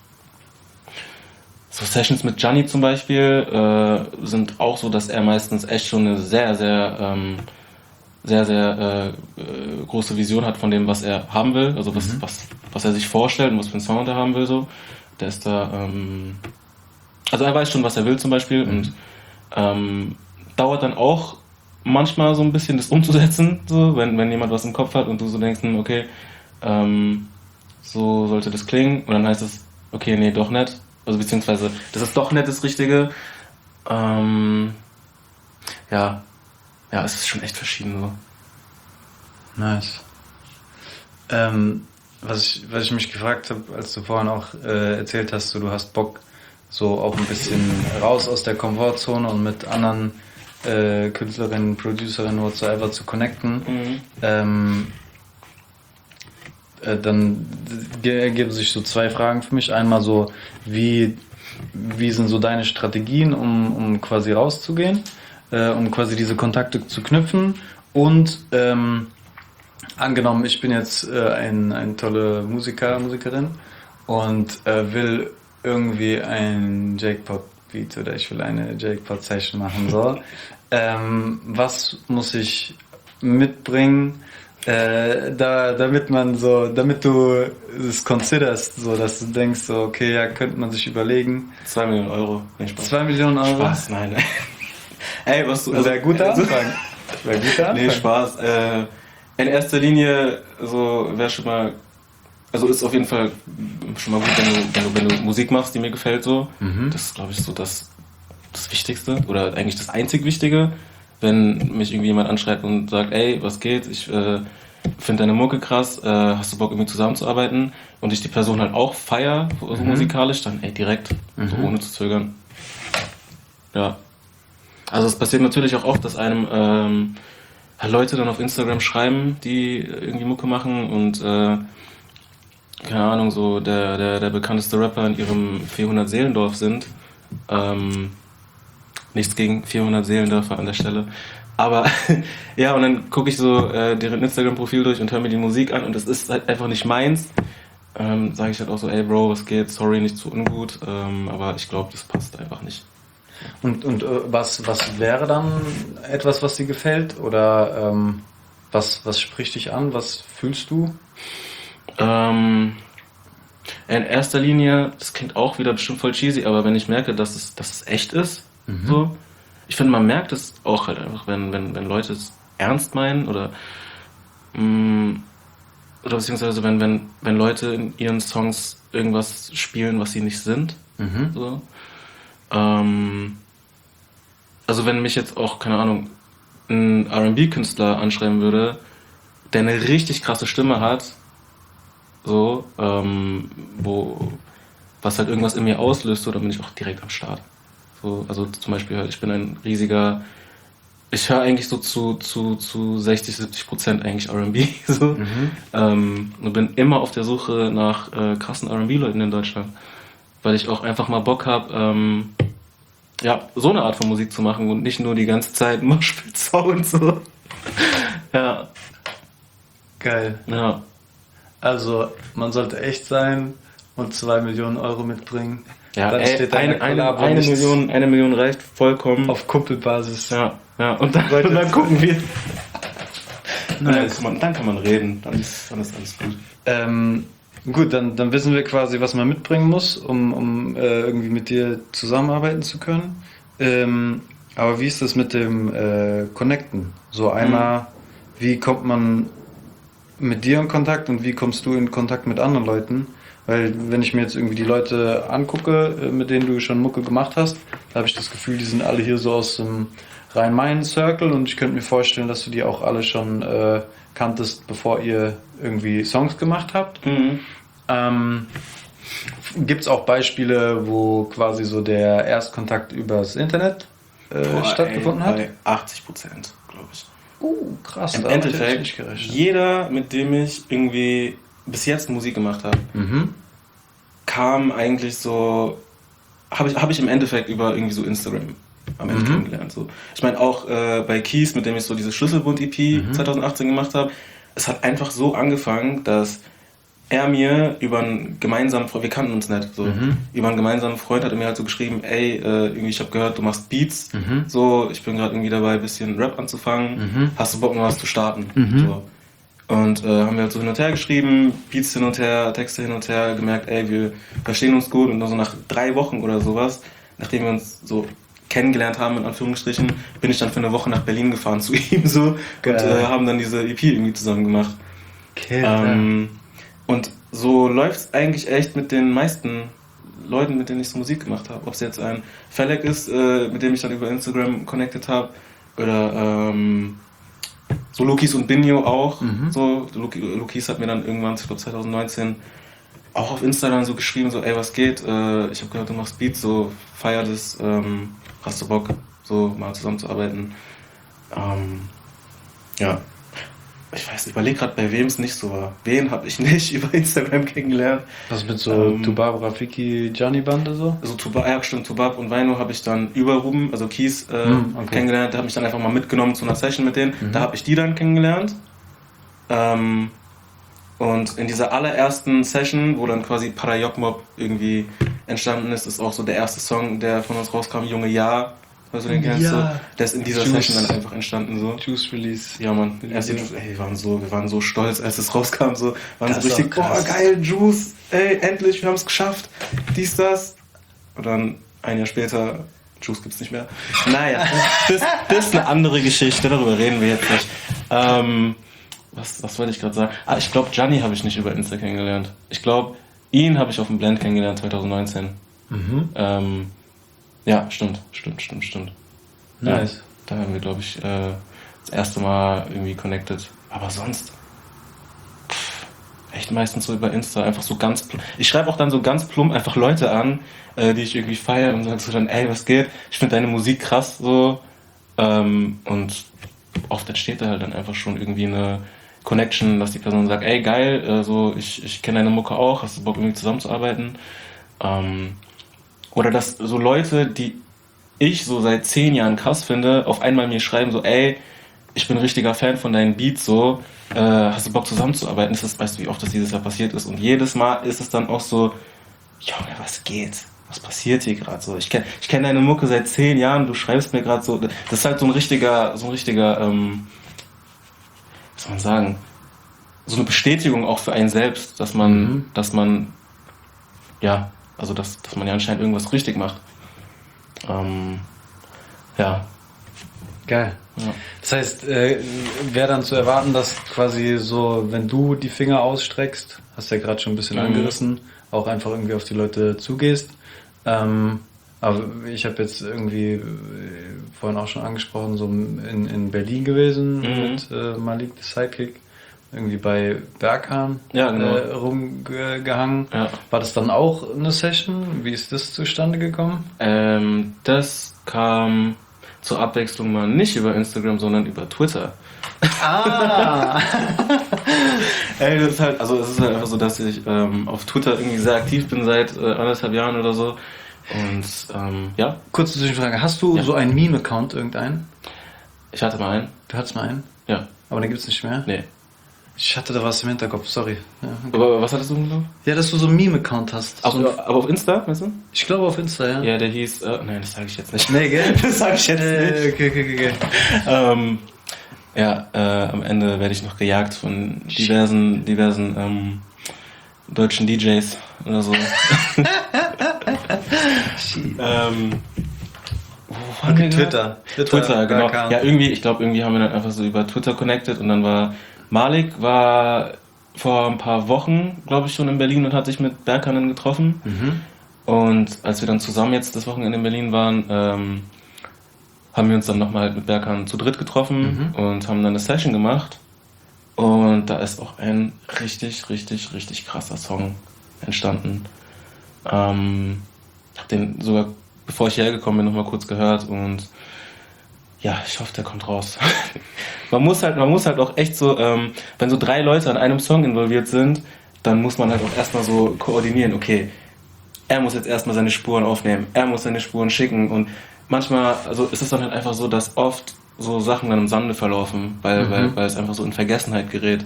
so Sessions mit Gianni zum Beispiel sind auch so, dass er meistens echt schon eine sehr, sehr große Vision hat von dem, was er haben will, also was er sich vorstellt und was für einen Sound er haben will. So. Der ist da, also er weiß schon, was er will zum Beispiel, und dauert dann auch manchmal so ein bisschen, das umzusetzen, so, wenn jemand was im Kopf hat und du so denkst, okay, so sollte das klingen, und dann heißt es, okay, nee, doch nicht, also beziehungsweise, das ist doch nicht das Richtige. Ja, es ist schon echt verschieden so. Nice. Was ich mich gefragt habe, als du vorhin auch erzählt hast, du hast Bock so auch ein bisschen raus aus der Komfortzone und mit anderen Künstlerinnen, Producerinnen, whatsoever zu connecten, dann ergeben sich so 2 Fragen für mich. Einmal so, wie sind so deine Strategien, um quasi rauszugehen, um quasi diese Kontakte zu knüpfen, und angenommen, ich bin jetzt ein tolle Musikerin und will irgendwie ein Jackpot-Beat oder ich will eine Jackpot-Session machen. So. Was muss ich mitbringen, damit du es considerst, so dass du denkst, so, okay, ja, könnte man sich überlegen. 2 Millionen Euro. Nee, Spaß. 2 Millionen Euro? Spaß, nein. Ey, was du... Wäre guter Anfang. Nee, Spaß. In erster Linie, so, wäre schon mal... Also ist auf jeden Fall schon mal gut, wenn du Musik machst, die mir gefällt, so. Das ist, glaube ich, so das Wichtigste, oder eigentlich das einzig Wichtige. wenn mich irgendwie jemand anschreibt und sagt, ey, was geht, ich finde deine Mucke krass, hast du Bock irgendwie zusammenzuarbeiten und ich die Person halt auch feier, so musikalisch, dann ey, direkt, so ohne zu zögern. Ja. Also es passiert natürlich auch oft, dass einem Leute dann auf Instagram schreiben, die irgendwie Mucke machen und keine Ahnung, so der bekannteste Rapper in ihrem 400 Seelendorf sind. Nichts gegen 400 Seelendörfer an der Stelle. Aber ja, und dann gucke ich so deren Instagram-Profil durch und höre mir die Musik an und das ist halt einfach nicht meins. Sage ich halt auch so, ey Bro, was geht? Sorry, nicht zu ungut. Aber ich glaube, das passt einfach nicht. Und was wäre dann etwas, was dir gefällt? Oder was spricht dich an? Was fühlst du? In erster Linie, das klingt auch wieder bestimmt voll cheesy, aber wenn ich merke, dass es echt ist, so, ich finde, man merkt es auch halt einfach, wenn Leute es ernst meinen oder beziehungsweise wenn Leute in ihren Songs irgendwas spielen, was sie nicht sind. So. Also wenn mich jetzt auch, keine Ahnung, ein R&B-Künstler anschreiben würde, der eine richtig krasse Stimme hat, so, was halt irgendwas in mir auslöst, so, dann bin ich auch direkt am Start. So, also zum Beispiel, ich bin ein riesiger, ich höre eigentlich so zu 60-70% eigentlich R&B, so, und bin immer auf der Suche nach krassen R&B-Leuten in Deutschland, weil ich auch einfach mal Bock habe, ja, so eine Art von Musik zu machen und nicht nur die ganze Zeit Moshpit-Sound, so. Ja. Geil. Ja. Also, man sollte echt sein und 2 Millionen Euro mitbringen. Ja, dann steht da eine Million reicht vollkommen. Auf Kumpelbasis. Ja. Und dann gucken wir. Nice. Dann kann man reden. Dann ist alles gut. Gut, dann wissen wir quasi, was man mitbringen muss, um irgendwie mit dir zusammenarbeiten zu können. Aber wie ist das mit dem Connecten? So einmal, wie kommt man mit dir in Kontakt und wie kommst du in Kontakt mit anderen Leuten? Weil wenn ich mir jetzt irgendwie die Leute angucke, mit denen du schon Mucke gemacht hast, da habe ich das Gefühl, die sind alle hier so aus dem Rhein-Main-Circle und ich könnte mir vorstellen, dass du die auch alle schon kanntest, bevor ihr irgendwie Songs gemacht habt. Gibt es auch Beispiele, wo quasi so der Erstkontakt übers Internet stattgefunden hat? Bei 80%, glaube ich. Krass. Im Endeffekt, jeder, mit dem ich irgendwie bis jetzt Musik gemacht habe, kam eigentlich so, habe ich im Endeffekt über irgendwie so Instagram am Ende kennengelernt. So. Ich meine auch bei Keys, mit dem ich so diese Schlüsselbund-EP 2018 gemacht habe, es hat einfach so angefangen, dass er mir über einen gemeinsamen Freund, wir kannten uns nicht, so, über einen gemeinsamen Freund hat er mir halt so geschrieben, ey, irgendwie, ich habe gehört, du machst Beats, so, ich bin gerade irgendwie dabei, ein bisschen Rap anzufangen, hast du Bock, mal was zu starten? So. Und haben wir halt so hin und her geschrieben, Beats hin und her, Texte hin und her, gemerkt, ey, wir verstehen uns gut und dann so nach 3 Wochen oder sowas, nachdem wir uns so kennengelernt haben, in Anführungsstrichen, bin ich dann für eine Woche nach Berlin gefahren zu ihm, so, und haben dann diese EP irgendwie zusammen gemacht. Okay, und so läuft es eigentlich echt mit den meisten Leuten, mit denen ich so Musik gemacht habe. Ob es jetzt ein Felek ist, mit dem ich dann über Instagram connected habe, oder so Lukis und Binjo auch. So, Lukis hat mir dann irgendwann, ich glaube 2019, auch auf Instagram so geschrieben, so, ey, was geht? Ich habe gehört, du machst Beats, so, feier das, hast du Bock, so mal zusammenzuarbeiten? Ja. Ich weiß, ich überlege gerade, bei wem es nicht so war. Wen habe ich nicht über Instagram kennengelernt? Was mit so Tubab, Rafiki, Gianni Bande so? Also Tubab und Vaino habe ich dann über Ruben, also Keys, kennengelernt. Der hat mich dann einfach mal mitgenommen zu einer Session mit denen. Da habe ich die dann kennengelernt. Und in dieser allerersten Session, wo dann quasi Parayok Mob irgendwie entstanden ist auch so der erste Song, der von uns rauskam, Junge Ja. Also den kennst du? Der ist in dieser Session dann einfach entstanden, so. Juice Release. Ja, Mann. Erst wir waren so stolz, als es rauskam, so. Waren so richtig, boah, geil, Juice, ey, endlich, wir haben es geschafft. Dies, das. Und dann ein Jahr später, Juice gibt's nicht mehr. Naja, das ist eine andere Geschichte, darüber reden wir jetzt nicht. Was wollte ich gerade sagen? Ich glaube, Gianni habe ich nicht über Insta kennengelernt. Ich glaube, ihn habe ich auf dem Blend kennengelernt, 2019. Ja, stimmt. Nice. Da haben wir, glaube ich, das erste Mal irgendwie connected. Aber sonst, echt meistens so über Insta, einfach so ganz plump. Ich schreibe auch dann so ganz plump einfach Leute an, die ich irgendwie feiere und sage so dann, ey, was geht? Ich finde deine Musik krass, so. Und oft entsteht da halt dann einfach schon irgendwie eine Connection, dass die Person sagt, ey, geil, so, ich kenne deine Mucke auch, hast du Bock, irgendwie zusammenzuarbeiten? Oder dass so Leute, die ich so seit 10 Jahren krass finde, auf einmal mir schreiben so, ey, ich bin ein richtiger Fan von deinen Beats, so, hast du Bock zusammenzuarbeiten? Weißt du, wie oft das dieses Jahr passiert ist? Und jedes Mal ist es dann auch so, Junge, was geht? Was passiert hier gerade so? Ich kenn deine Mucke seit 10 Jahren, du schreibst mir gerade so, das ist halt so ein richtiger, wie soll man sagen, so eine Bestätigung auch für einen selbst, dass man, ja, also dass man ja anscheinend irgendwas richtig macht. Ja. Geil. Ja. Das heißt, wäre dann zu erwarten, dass quasi so, wenn du die Finger ausstreckst, hast du ja gerade schon ein bisschen angerissen, auch einfach irgendwie auf die Leute zugehst. Aber ich habe jetzt irgendwie vorhin auch schon angesprochen, so in Berlin gewesen mit Malik, the Sidekick, irgendwie bei Berghahn rumgehangen. Ja. War das dann auch eine Session? Wie ist das zustande gekommen? Das kam zur Abwechslung mal nicht über Instagram, sondern über Twitter. Ah! Ey, das ist halt, also es ist halt einfach so, dass ich auf Twitter irgendwie sehr aktiv bin seit 1,5 Jahren oder so. Und ja. Kurze Zwischenfrage, hast du so einen Meme-Account, irgendeinen? Ich hatte mal einen. Du hattest mal einen? Ja. Aber den gibt's nicht mehr? Nee. Ich hatte da was im Hinterkopf, sorry. Ja, okay. Aber was hattest du genau? Ja, dass du so einen Meme-Account hast. Aber auf Insta, weißt du? Ich glaube auf Insta, ja. Ja, der hieß, nein, das sage ich jetzt nicht. Nee, gell? Das sage ich jetzt nicht. Okay. Ja, am Ende werde ich noch gejagt von diversen deutschen DJs oder so. Okay, Twitter, genau. Ja, ich glaube, irgendwie haben wir dann einfach so über Twitter connected und dann war Malik vor ein paar Wochen, glaube ich, schon in Berlin und hat sich mit Berghahn getroffen. Und als wir dann zusammen jetzt das Wochenende in Berlin waren, haben wir uns dann nochmal mit Berghahn zu dritt getroffen und haben dann eine Session gemacht. Und da ist auch ein richtig, richtig, richtig krasser Song entstanden. Ich habe den sogar, bevor ich hierher gekommen bin, nochmal kurz gehört und ja, ich hoffe, der kommt raus. man muss halt auch echt so, wenn so 3 Leute an einem Song involviert sind, dann muss man halt auch erstmal so koordinieren, okay, er muss jetzt erstmal seine Spuren aufnehmen, er muss seine Spuren schicken und manchmal, also ist es dann halt einfach so, dass oft so Sachen dann im Sande verlaufen, weil es einfach so in Vergessenheit gerät.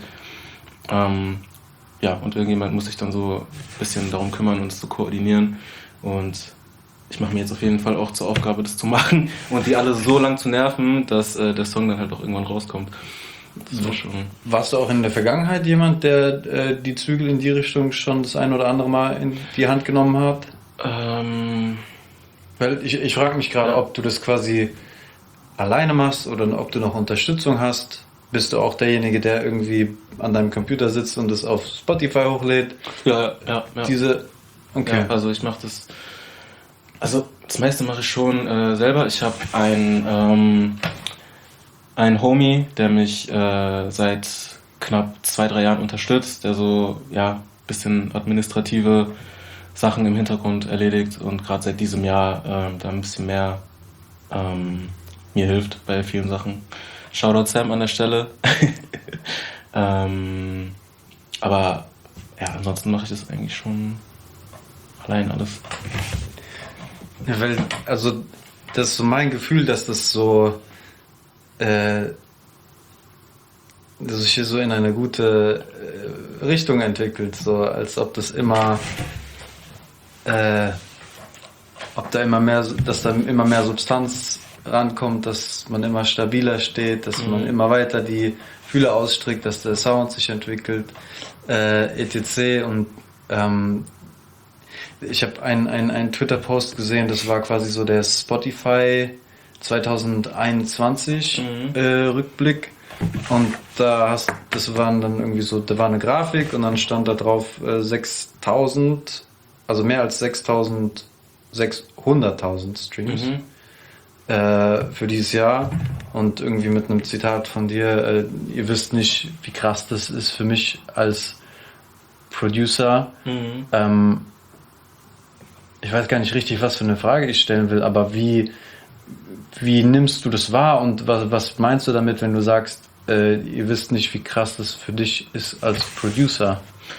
Ja, und irgendjemand muss sich dann so ein bisschen darum kümmern und es zu koordinieren und ich mache mir jetzt auf jeden Fall auch zur Aufgabe, das zu machen und die alle so lang zu nerven, dass der Song dann halt auch irgendwann rauskommt. Das war schon. Warst du auch in der Vergangenheit jemand, der die Zügel in die Richtung schon das ein oder andere Mal in die Hand genommen hat? Weil ich frage mich gerade, ob du das quasi alleine machst oder ob du noch Unterstützung hast. Bist du auch derjenige, der irgendwie an deinem Computer sitzt und das auf Spotify hochlädt? Ja. Okay. Ja, also ich mache das. Also das meiste mache ich schon selber. Ich habe einen Homie, der mich seit knapp 2-3 Jahren unterstützt, der so bisschen administrative Sachen im Hintergrund erledigt und gerade seit diesem Jahr da ein bisschen mehr mir hilft bei vielen Sachen. Shoutout Sam an der Stelle. Aber ja, ansonsten mache ich das eigentlich schon allein alles. Ja, weil, also, das ist so mein Gefühl, dass das so, dass sich hier so in eine gute Richtung entwickelt, so als ob das immer, dass da immer mehr Substanz rankommt, dass man immer stabiler steht, dass man immer weiter die Fühler ausstreckt, dass der Sound sich entwickelt, etc. Und ich habe einen Twitter-Post gesehen, das war quasi so der Spotify 2021 Rückblick und das waren dann irgendwie so, da war eine Grafik und dann stand da drauf 6.000, also mehr als 6.600.000 Streams. für dieses Jahr und irgendwie mit einem Zitat von dir, ihr wisst nicht, wie krass das ist für mich als Producer. Ich weiß gar nicht richtig, was für eine Frage ich stellen will, aber wie nimmst du das wahr und was meinst du damit, wenn du sagst, ihr wisst nicht, wie krass das für dich ist als Producer?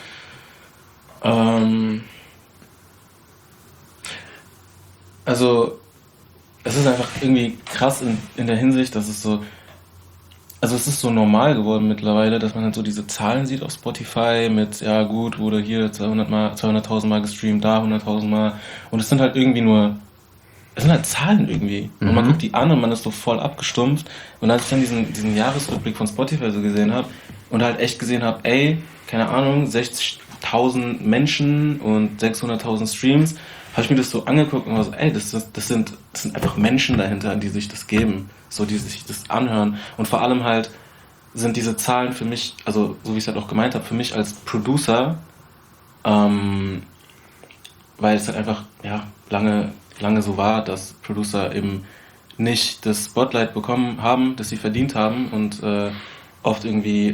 Also, es ist einfach irgendwie krass in der Hinsicht, dass es so, also es ist so normal geworden mittlerweile, dass man halt so diese Zahlen sieht auf Spotify mit, ja gut, wurde hier 200.000 Mal gestreamt, da 100.000 Mal. Und es sind halt irgendwie nur, es sind halt Zahlen irgendwie. Und man guckt die an und man ist so voll abgestumpft. Und als ich dann diesen Jahresrückblick von Spotify so gesehen habe und halt echt gesehen habe, ey, keine Ahnung, 60.000 Menschen und 600.000 Streams, habe ich mir das so angeguckt und war so, ey, das sind einfach Menschen dahinter, die sich das geben, so die sich das anhören. Und vor allem halt sind diese Zahlen für mich, also so wie ich es halt auch gemeint habe, für mich als Producer, weil es halt einfach ja lange so war, dass Producer eben nicht das Spotlight bekommen haben, das sie verdient haben und oft irgendwie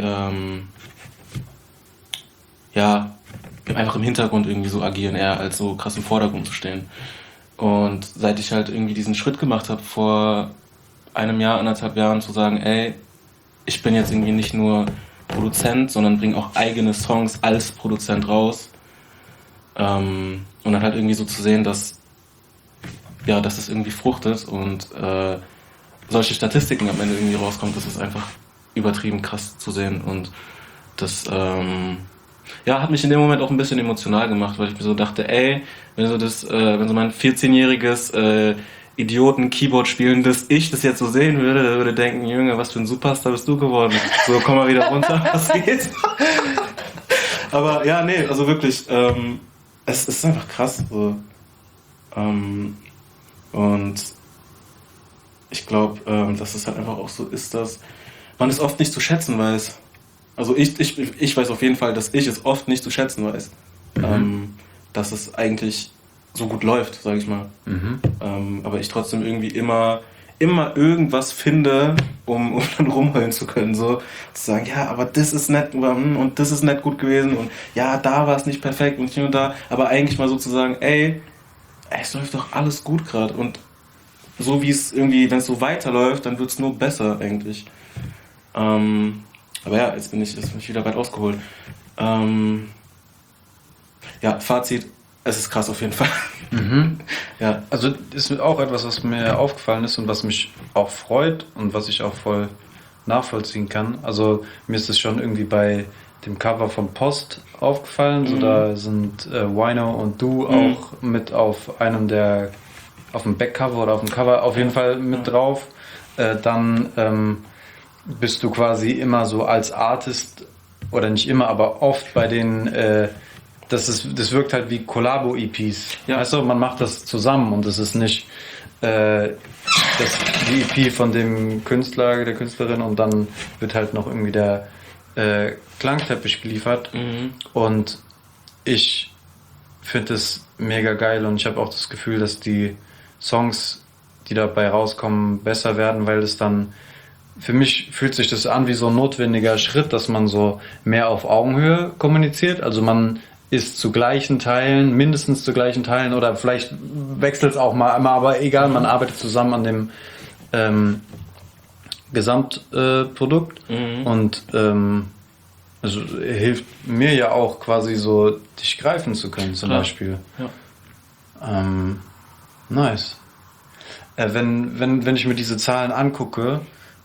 ja einfach im Hintergrund irgendwie so agieren, eher als so krass im Vordergrund zu stehen. Und seit ich halt irgendwie diesen Schritt gemacht habe, vor einem Jahr, 1,5 Jahren, zu sagen, ey, ich bin jetzt irgendwie nicht nur Produzent, sondern bringe auch eigene Songs als Produzent raus. Und dann halt irgendwie so zu sehen, dass es irgendwie fruchtet und solche Statistiken am Ende irgendwie rauskommt, das ist einfach übertrieben krass zu sehen. Und das hat mich in dem Moment auch ein bisschen emotional gemacht, weil ich mir so dachte, ey, wenn so mein 14-jähriges Idioten-Keyboard spielendes Ich das jetzt so sehen würde, der würde denken, Junge, was für ein Superstar bist du geworden? So, komm mal wieder runter, was geht? Aber ja, nee, also wirklich, es ist einfach krass. So. Und ich glaube, dass es halt einfach auch so ist, dass man es oft nicht zu schätzen weiß. Also ich weiß auf jeden Fall, dass ich es oft nicht zu schätzen weiß. Dass es eigentlich so gut läuft, sage ich mal. Aber ich trotzdem irgendwie immer irgendwas finde, um dann rumheulen zu können. So zu sagen, ja, aber das ist nett und das ist nicht gut gewesen und ja, da war es nicht perfekt und hier und da. Aber eigentlich mal so zu sagen, ey, es läuft doch alles gut gerade. Und so wie es irgendwie, wenn es so weiterläuft, dann wird es nur besser eigentlich. Aber ja, jetzt bin ich wieder weit ausgeholt. Fazit, es ist krass auf jeden Fall. Ja. Also ist auch etwas, was mir aufgefallen ist und was mich auch freut und was ich auch voll nachvollziehen kann. Also mir ist es schon irgendwie bei dem Cover von Post aufgefallen. So, da sind Wino und du auch mit auf dem Backcover oder auf dem Cover auf jeden Fall mit drauf. Dann bist du quasi immer so als Artist, oder nicht immer, aber oft bei den, das wirkt halt wie Collabo-EPs. Ja. Weißt du, man macht das zusammen und es ist nicht die EP von dem Künstler, der Künstlerin und dann wird halt noch irgendwie der Klangteppich geliefert. Und ich finde es mega geil und ich habe auch das Gefühl, dass die Songs, die dabei rauskommen, besser werden, weil es dann, für mich fühlt sich das an wie so ein notwendiger Schritt, dass man so mehr auf Augenhöhe kommuniziert. Also man ist zu gleichen Teilen, mindestens zu gleichen Teilen oder vielleicht wechselt es auch mal, aber egal, man arbeitet zusammen an dem Gesamtprodukt und also hilft mir ja auch quasi so, dich greifen zu können zum Beispiel. Ja. Nice. Wenn ich mir diese Zahlen angucke,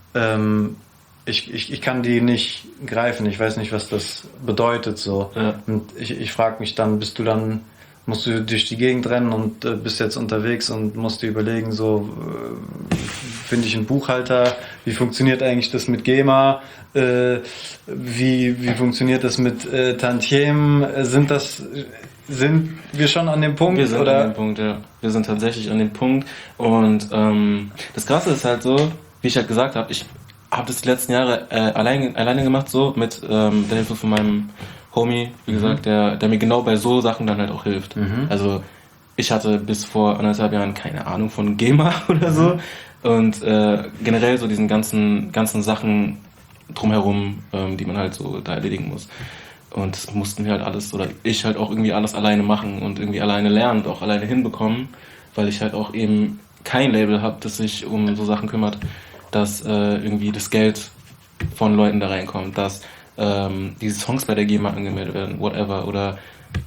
ich kann die nicht greifen, ich weiß nicht, was das bedeutet so. Ja. Und ich frage mich dann, musst du durch die Gegend rennen und bist jetzt unterwegs und musst dir überlegen, so finde ich einen Buchhalter, wie funktioniert eigentlich das mit GEMA, wie funktioniert das mit Tantiemen, sind wir schon an dem Punkt? Wir sind an dem Punkt, ja. Wir sind tatsächlich an dem Punkt und das Krasse ist halt so, wie ich halt gesagt habe, ich habe das die letzten Jahre alleine gemacht, so mit der Hilfe von meinem Homie, wie gesagt, der mir genau bei so Sachen dann halt auch hilft. Also ich hatte bis vor 1,5 Jahren keine Ahnung von GEMA oder so. Und generell so diesen ganzen Sachen drumherum, die man halt so da erledigen muss. Und das mussten wir halt alles, oder ich halt auch irgendwie alles alleine machen und irgendwie alleine lernen und auch alleine hinbekommen, weil ich halt auch eben kein Label habe, das sich um so Sachen kümmert, dass irgendwie das Geld von Leuten da reinkommt, dass diese Songs bei der GEMA angemeldet werden, whatever, oder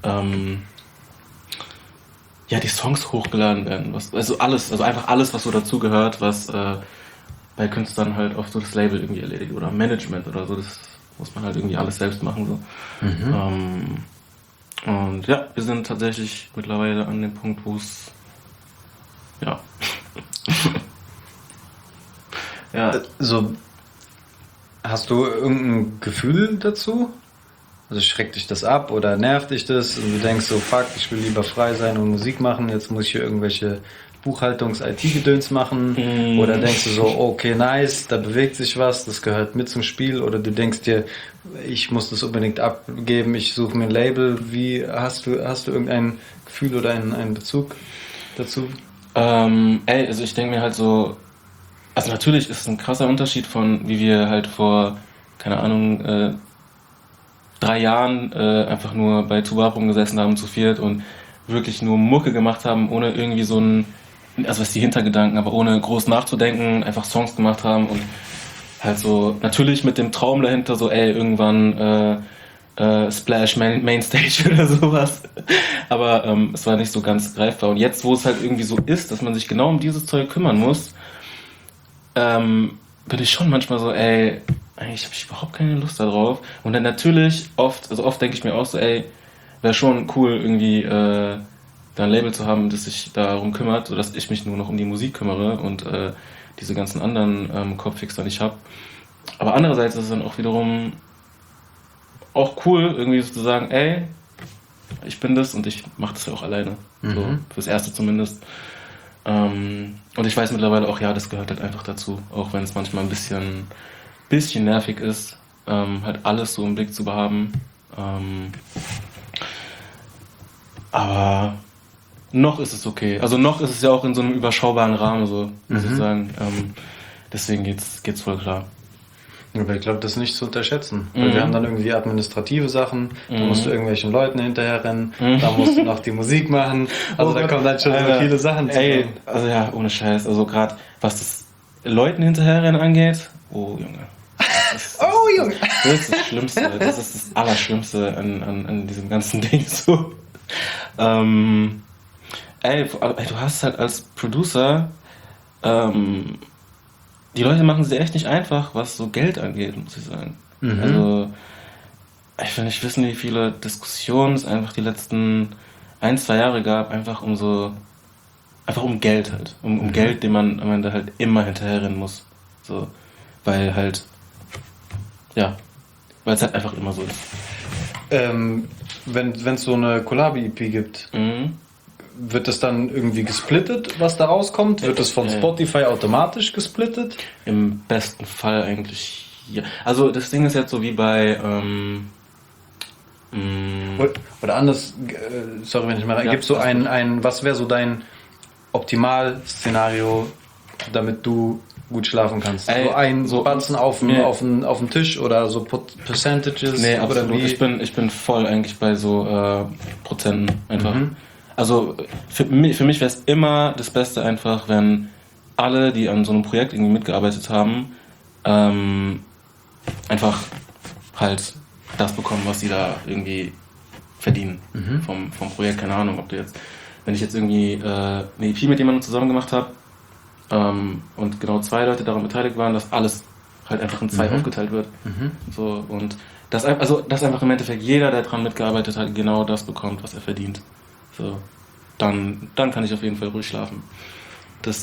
ja, die Songs hochgeladen werden, also einfach alles, was so dazugehört, was bei Künstlern halt oft so das Label irgendwie erledigt oder Management oder so, das muss man halt irgendwie alles selbst machen. So. Und ja, wir sind tatsächlich mittlerweile an dem Punkt, wo es ja. Ja. So, hast du irgendein Gefühl dazu? Also schreckt dich das ab oder nervt dich das und du denkst so, fuck, ich will lieber frei sein und Musik machen, jetzt muss ich hier irgendwelche Buchhaltungs-IT-Gedöns machen? Oder denkst du so, okay, nice, da bewegt sich was, das gehört mit zum Spiel? Oder du denkst dir, ich muss das unbedingt abgeben, ich suche mir ein Label. Wie hast du irgendein Gefühl oder einen Bezug dazu? Also ich denke mir halt so, also natürlich ist es ein krasser Unterschied von, wie wir halt vor, keine Ahnung, 3 Jahren einfach nur bei Tuba rumgesessen haben zu viert und wirklich nur Mucke gemacht haben, ohne irgendwie so ein, also was die Hintergedanken, aber ohne groß nachzudenken, einfach Songs gemacht haben und halt so, natürlich mit dem Traum dahinter, so irgendwann Splash Mainstage oder sowas. Aber es war nicht so ganz greifbar. Und jetzt, wo es halt irgendwie so ist, dass man sich genau um dieses Zeug kümmern muss, bin ich schon manchmal so, eigentlich habe ich überhaupt keine Lust darauf. Und dann natürlich oft denke ich mir auch so, wäre schon cool, irgendwie da ein Label zu haben, das sich darum kümmert, sodass ich mich nur noch um die Musik kümmere und diese ganzen anderen Kopffixer nicht habe. Aber andererseits ist es dann auch wiederum auch cool, irgendwie so zu sagen, ich bin das und ich mache das ja auch alleine. So, fürs Erste zumindest. Und ich weiß mittlerweile auch, ja, das gehört halt einfach dazu, auch wenn es manchmal ein bisschen nervig ist, halt alles so im Blick zu behaben. Aber noch ist es okay. Also noch ist es ja auch in so einem überschaubaren Rahmen, so muss ich sagen. Deswegen geht's voll klar. Aber ich glaube, das ist nicht zu unterschätzen. Weil wir haben dann irgendwie administrative Sachen, da musst du irgendwelchen Leuten hinterherrennen, da musst du noch die Musik machen. Also da kommen dann schon so viele Sachen zusammen. Also ja, ohne Scheiß. Also gerade was das Leuten hinterherrennen angeht, oh Junge. Junge! Das ist das Schlimmste. Das ist das Allerschlimmste an diesem ganzen Ding. So. Du hast halt als Producer die Leute machen es echt nicht einfach, was so Geld angeht, muss ich sagen. Also, ich will nicht wissen, wie viele Diskussionen es einfach die letzten 1-2 Jahre gab, einfach um Geld halt. Um Geld, dem man am Ende halt immer hinterherrennen muss. So, weil halt, ja, weil es halt einfach immer so ist. Wenn es so eine Collab-EP gibt, wird das dann irgendwie gesplittet, was da rauskommt? Wird das von Spotify automatisch gesplittet? Im besten Fall eigentlich, ja. Also das Ding ist jetzt so wie bei oder anders, sorry, wenn ich mal gibt so ein, was wäre so dein Optimalszenario, damit du gut schlafen kannst? So ein Batzen auf dem Tisch oder so Percentages? Nee, oder absolut. Ich bin voll eigentlich bei so Prozenten einfach. Also für mich wäre es immer das Beste einfach, wenn alle, die an so einem Projekt irgendwie mitgearbeitet haben, einfach halt das bekommen, was sie da irgendwie verdienen vom Projekt. Keine Ahnung, wenn ich jetzt irgendwie eine EP mit jemandem zusammen gemacht habe und genau 2 Leute daran beteiligt waren, dass alles halt einfach in 2 aufgeteilt wird. So, und dass einfach im Endeffekt jeder, der daran mitgearbeitet hat, genau das bekommt, was er verdient. So, dann kann ich auf jeden Fall ruhig schlafen. Das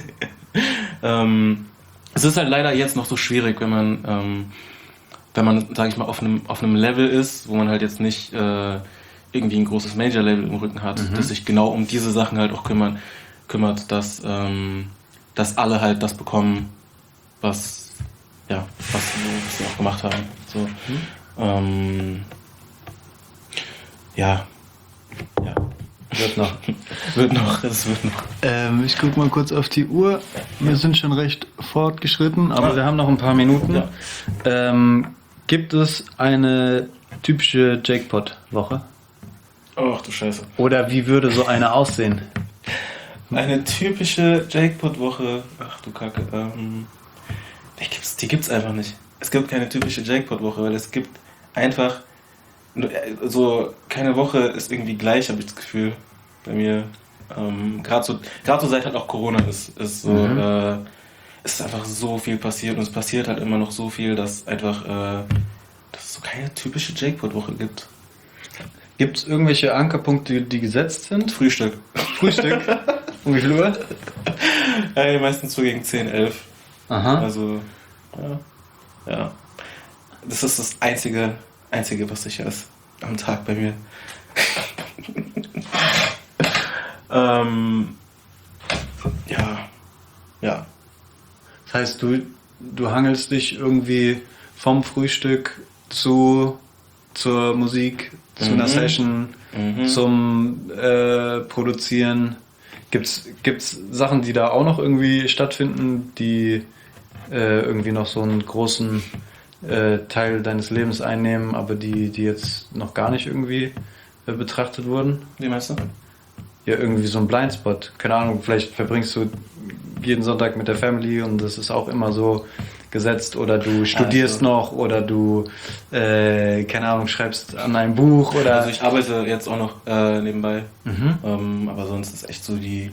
es ist halt leider jetzt noch so schwierig, wenn man, sage ich mal, auf einem Level ist, wo man halt jetzt nicht irgendwie ein großes Major-Label im Rücken hat, das sich genau um diese Sachen halt auch kümmert, dass alle halt das bekommen, was sie auch gemacht haben. So. Ja. Wird noch. Es wird noch. Ich guck mal kurz auf die Uhr. Wir sind schon recht fortgeschritten, aber Wir haben noch ein paar Minuten. Ja. Gibt es eine typische Jackpot-Woche? Ach du Scheiße. oder wie würde so eine aussehen? Eine typische Jackpot-Woche. Ach du Kacke. Die gibt's einfach nicht. Es gibt keine typische Jackpot-Woche, weil es gibt einfach so, keine Woche ist irgendwie gleich, habe ich das Gefühl, bei mir. Gerade so seit halt auch Corona ist so, ist einfach so viel passiert und es passiert halt immer noch so viel, dass einfach, dass es so keine typische Jackpot-Woche gibt. Gibt es irgendwelche Ankerpunkte, die gesetzt sind? Frühstück. Frühstück? Um wie viel Uhr? Meistens so gegen 10, 11. Aha. Also, ja. Das ist das Einzige, was sicher ist am Tag bei mir. Ja. Das heißt, du hangelst dich irgendwie vom Frühstück zur Musik, zu einer Session, zum Produzieren. Gibt's Sachen, die da auch noch irgendwie stattfinden, die irgendwie noch so einen großen Teil deines Lebens einnehmen, aber die jetzt noch gar nicht irgendwie betrachtet wurden? Wie meinst du? Ja, irgendwie so ein Blindspot. Keine Ahnung, vielleicht verbringst du jeden Sonntag mit der Family und das ist auch immer so gesetzt, oder du studierst noch, oder du, keine Ahnung, schreibst an einem Buch, oder... Also ich arbeite jetzt auch noch nebenbei, aber sonst ist echt so die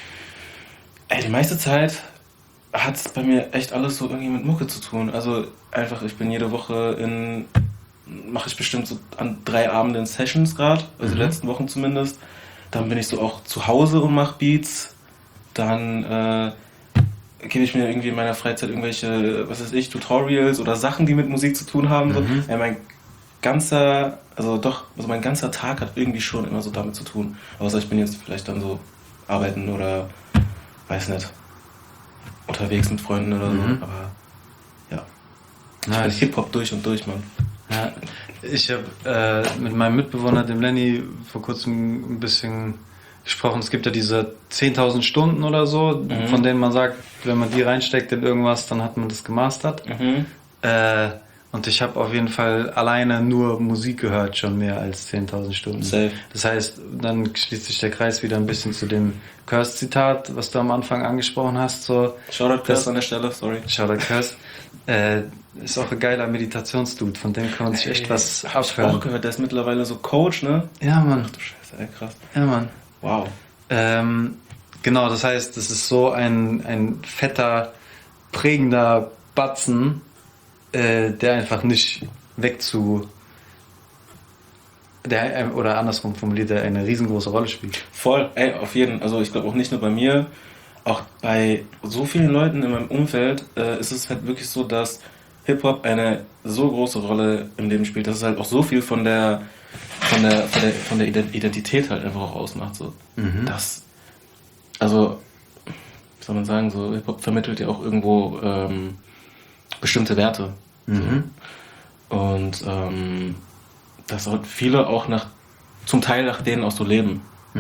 meiste Zeit hat es bei mir echt alles so irgendwie mit Mucke zu tun. Also einfach, ich bin jede Woche mache ich bestimmt so an 3 Abenden Sessions gerade, also die letzten Wochen zumindest. Dann bin ich so auch zu Hause und mache Beats. Dann gebe ich mir irgendwie in meiner Freizeit irgendwelche, was weiß ich, Tutorials oder Sachen, die mit Musik zu tun haben. So. Ja, mein ganzer Tag hat irgendwie schon immer so damit zu tun. Außer ich bin jetzt vielleicht dann so arbeiten oder, weiß nicht, unterwegs mit Freunden oder so. Aber ja, ich bin Hip-Hop durch und durch, Mann. Ja, ich habe mit meinem Mitbewohner, dem Lenny, vor kurzem ein bisschen gesprochen. Es gibt ja diese 10.000 Stunden oder so, von denen man sagt, wenn man die reinsteckt in irgendwas, dann hat man das gemastert. Und ich habe auf jeden Fall alleine nur Musik gehört, schon mehr als 10.000 Stunden. Safe. Das heißt, dann schließt sich der Kreis wieder ein bisschen zu dem Curse-Zitat, was du am Anfang angesprochen hast. So, Shoutout Curse an der Stelle, sorry. Shoutout Curse. Ist auch ein geiler Meditationsdude, von dem kann man sich echt was Hab ich abhören. auch gehört, der ist mittlerweile so Coach, ne? Ja, Mann. Ach du Scheiße, ey, krass. Ja, Mann. Wow. Genau, das heißt, das ist so ein fetter, prägender Batzen, der einfach nicht oder andersrum formuliert, der eine riesengroße Rolle spielt. Voll, ey, auf jeden. Also ich glaube auch nicht nur bei mir, auch bei so vielen Leuten in meinem Umfeld ist es halt wirklich so, dass Hip-Hop eine so große Rolle im Leben spielt, dass es halt auch so viel von der Identität halt einfach auch ausmacht. So. Also, wie soll man sagen, so Hip-Hop vermittelt ja auch irgendwo bestimmte Werte. So. Und dass halt viele auch zum Teil nach denen auch so leben.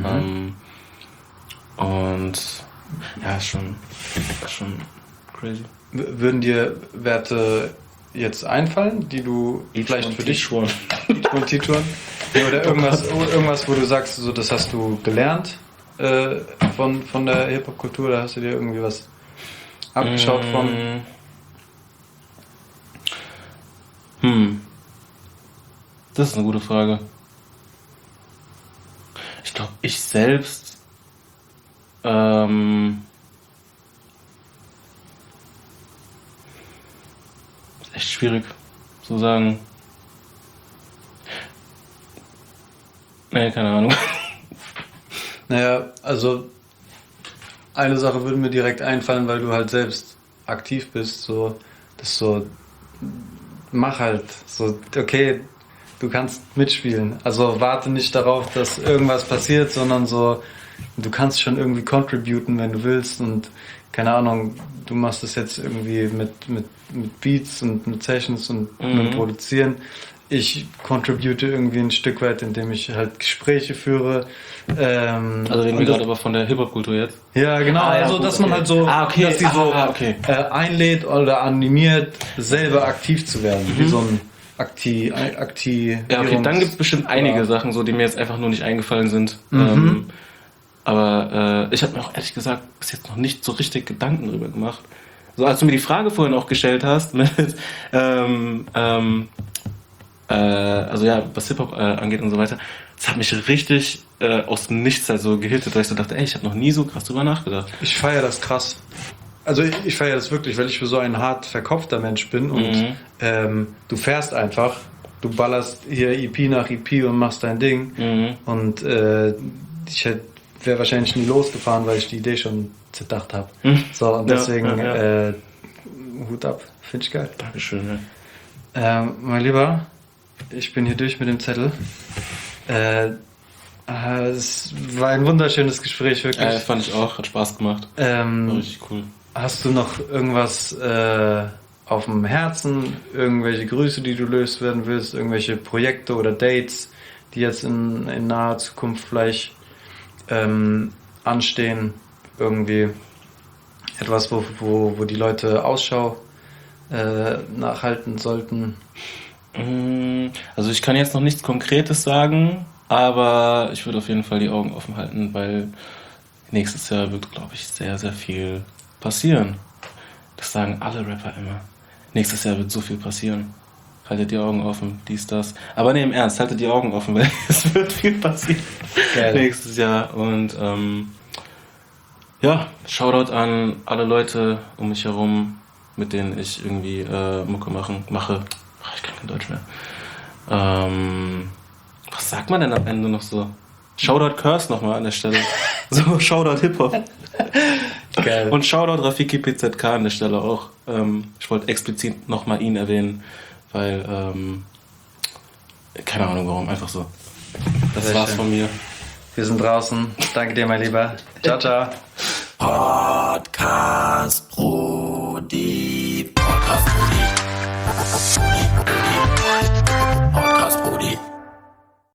Und ja, ist schon crazy. Würden dir Werte jetzt einfallen, die du vielleicht für dich schon. Ja, oder irgendwas, wo du sagst, so, das hast du gelernt von der Hip-Hop-Kultur, da hast du dir irgendwie was abgeschaut von? Das ist eine gute Frage. Ich glaube, ich selbst ist echt schwierig zu sagen. Nee, keine Ahnung. Naja, also eine Sache würde mir direkt einfallen, weil du halt selbst aktiv bist, so, das so, mach halt, so, okay, du kannst mitspielen. Also warte nicht darauf, dass irgendwas passiert, sondern so, du kannst schon irgendwie contributen, wenn du willst, und keine Ahnung, du machst es jetzt irgendwie mit Beats und mit Sessions und mit Produzieren. ich contribute irgendwie ein Stück weit, indem ich halt Gespräche führe. Also reden wir gerade aber von der Hip-Hop-Kultur jetzt? Ja, genau. Ah, ja, also, gut, dass man okay. halt so, Ah, okay. dass die so Okay. einlädt oder animiert, selber aktiv zu werden. Wie so ein Ja, okay, dann gibt es bestimmt einige Sachen, so, die mir jetzt einfach nur nicht eingefallen sind. Aber ich habe mir auch ehrlich gesagt bis jetzt noch nicht so richtig Gedanken drüber gemacht. So, als du mir die Frage vorhin auch gestellt hast, mit, also ja, was Hip-Hop angeht und so weiter, das hat mich richtig aus dem Nichts halt so gehittet, weil ich so dachte, ey, ich habe noch nie so krass drüber nachgedacht. Ich feiere das krass. Also ich feiere das wirklich, weil ich für so ein hart verkopfter Mensch bin und du fährst einfach, du ballerst hier EP nach EP und machst dein Ding und ich wäre wahrscheinlich nie losgefahren, weil ich die Idee schon zerdacht habe. So, und deswegen Hut ab, finde ich geil. Dankeschön. Mein Lieber, ich bin hier durch mit dem Zettel. Es war ein wunderschönes Gespräch, wirklich. Fand ich auch, hat Spaß gemacht. War richtig cool. Hast du noch irgendwas auf dem Herzen? Irgendwelche Grüße, die du loswerden willst? Irgendwelche Projekte oder Dates, die jetzt in naher Zukunft vielleicht anstehen? Irgendwie etwas, wo die Leute Ausschau nachhalten sollten? Also ich kann jetzt noch nichts Konkretes sagen, aber ich würde auf jeden Fall die Augen offen halten, weil nächstes Jahr wird, glaube ich, sehr, sehr viel passieren. Das sagen alle Rapper immer. Nächstes Jahr wird so viel passieren. Haltet die Augen offen, dies, das. Aber nee, im Ernst, haltet die Augen offen, weil es wird viel passieren nächstes Jahr. Und ja, Shoutout an alle Leute um mich herum, mit denen ich irgendwie Mucke mache. Ach, ich kann kein Deutsch mehr. Was sagt man denn am Ende noch so? Shoutout Curse nochmal an der Stelle. So, Shoutout Hip-Hop. Geil. Und Shoutout Rafiki PZK an der Stelle auch. Ich wollte explizit nochmal ihn erwähnen, weil, keine Ahnung warum, einfach so. Das Sehr war's schön. von mir. Wir sind draußen. Danke dir, mein Lieber. Ciao, ciao. Podcast Brudi.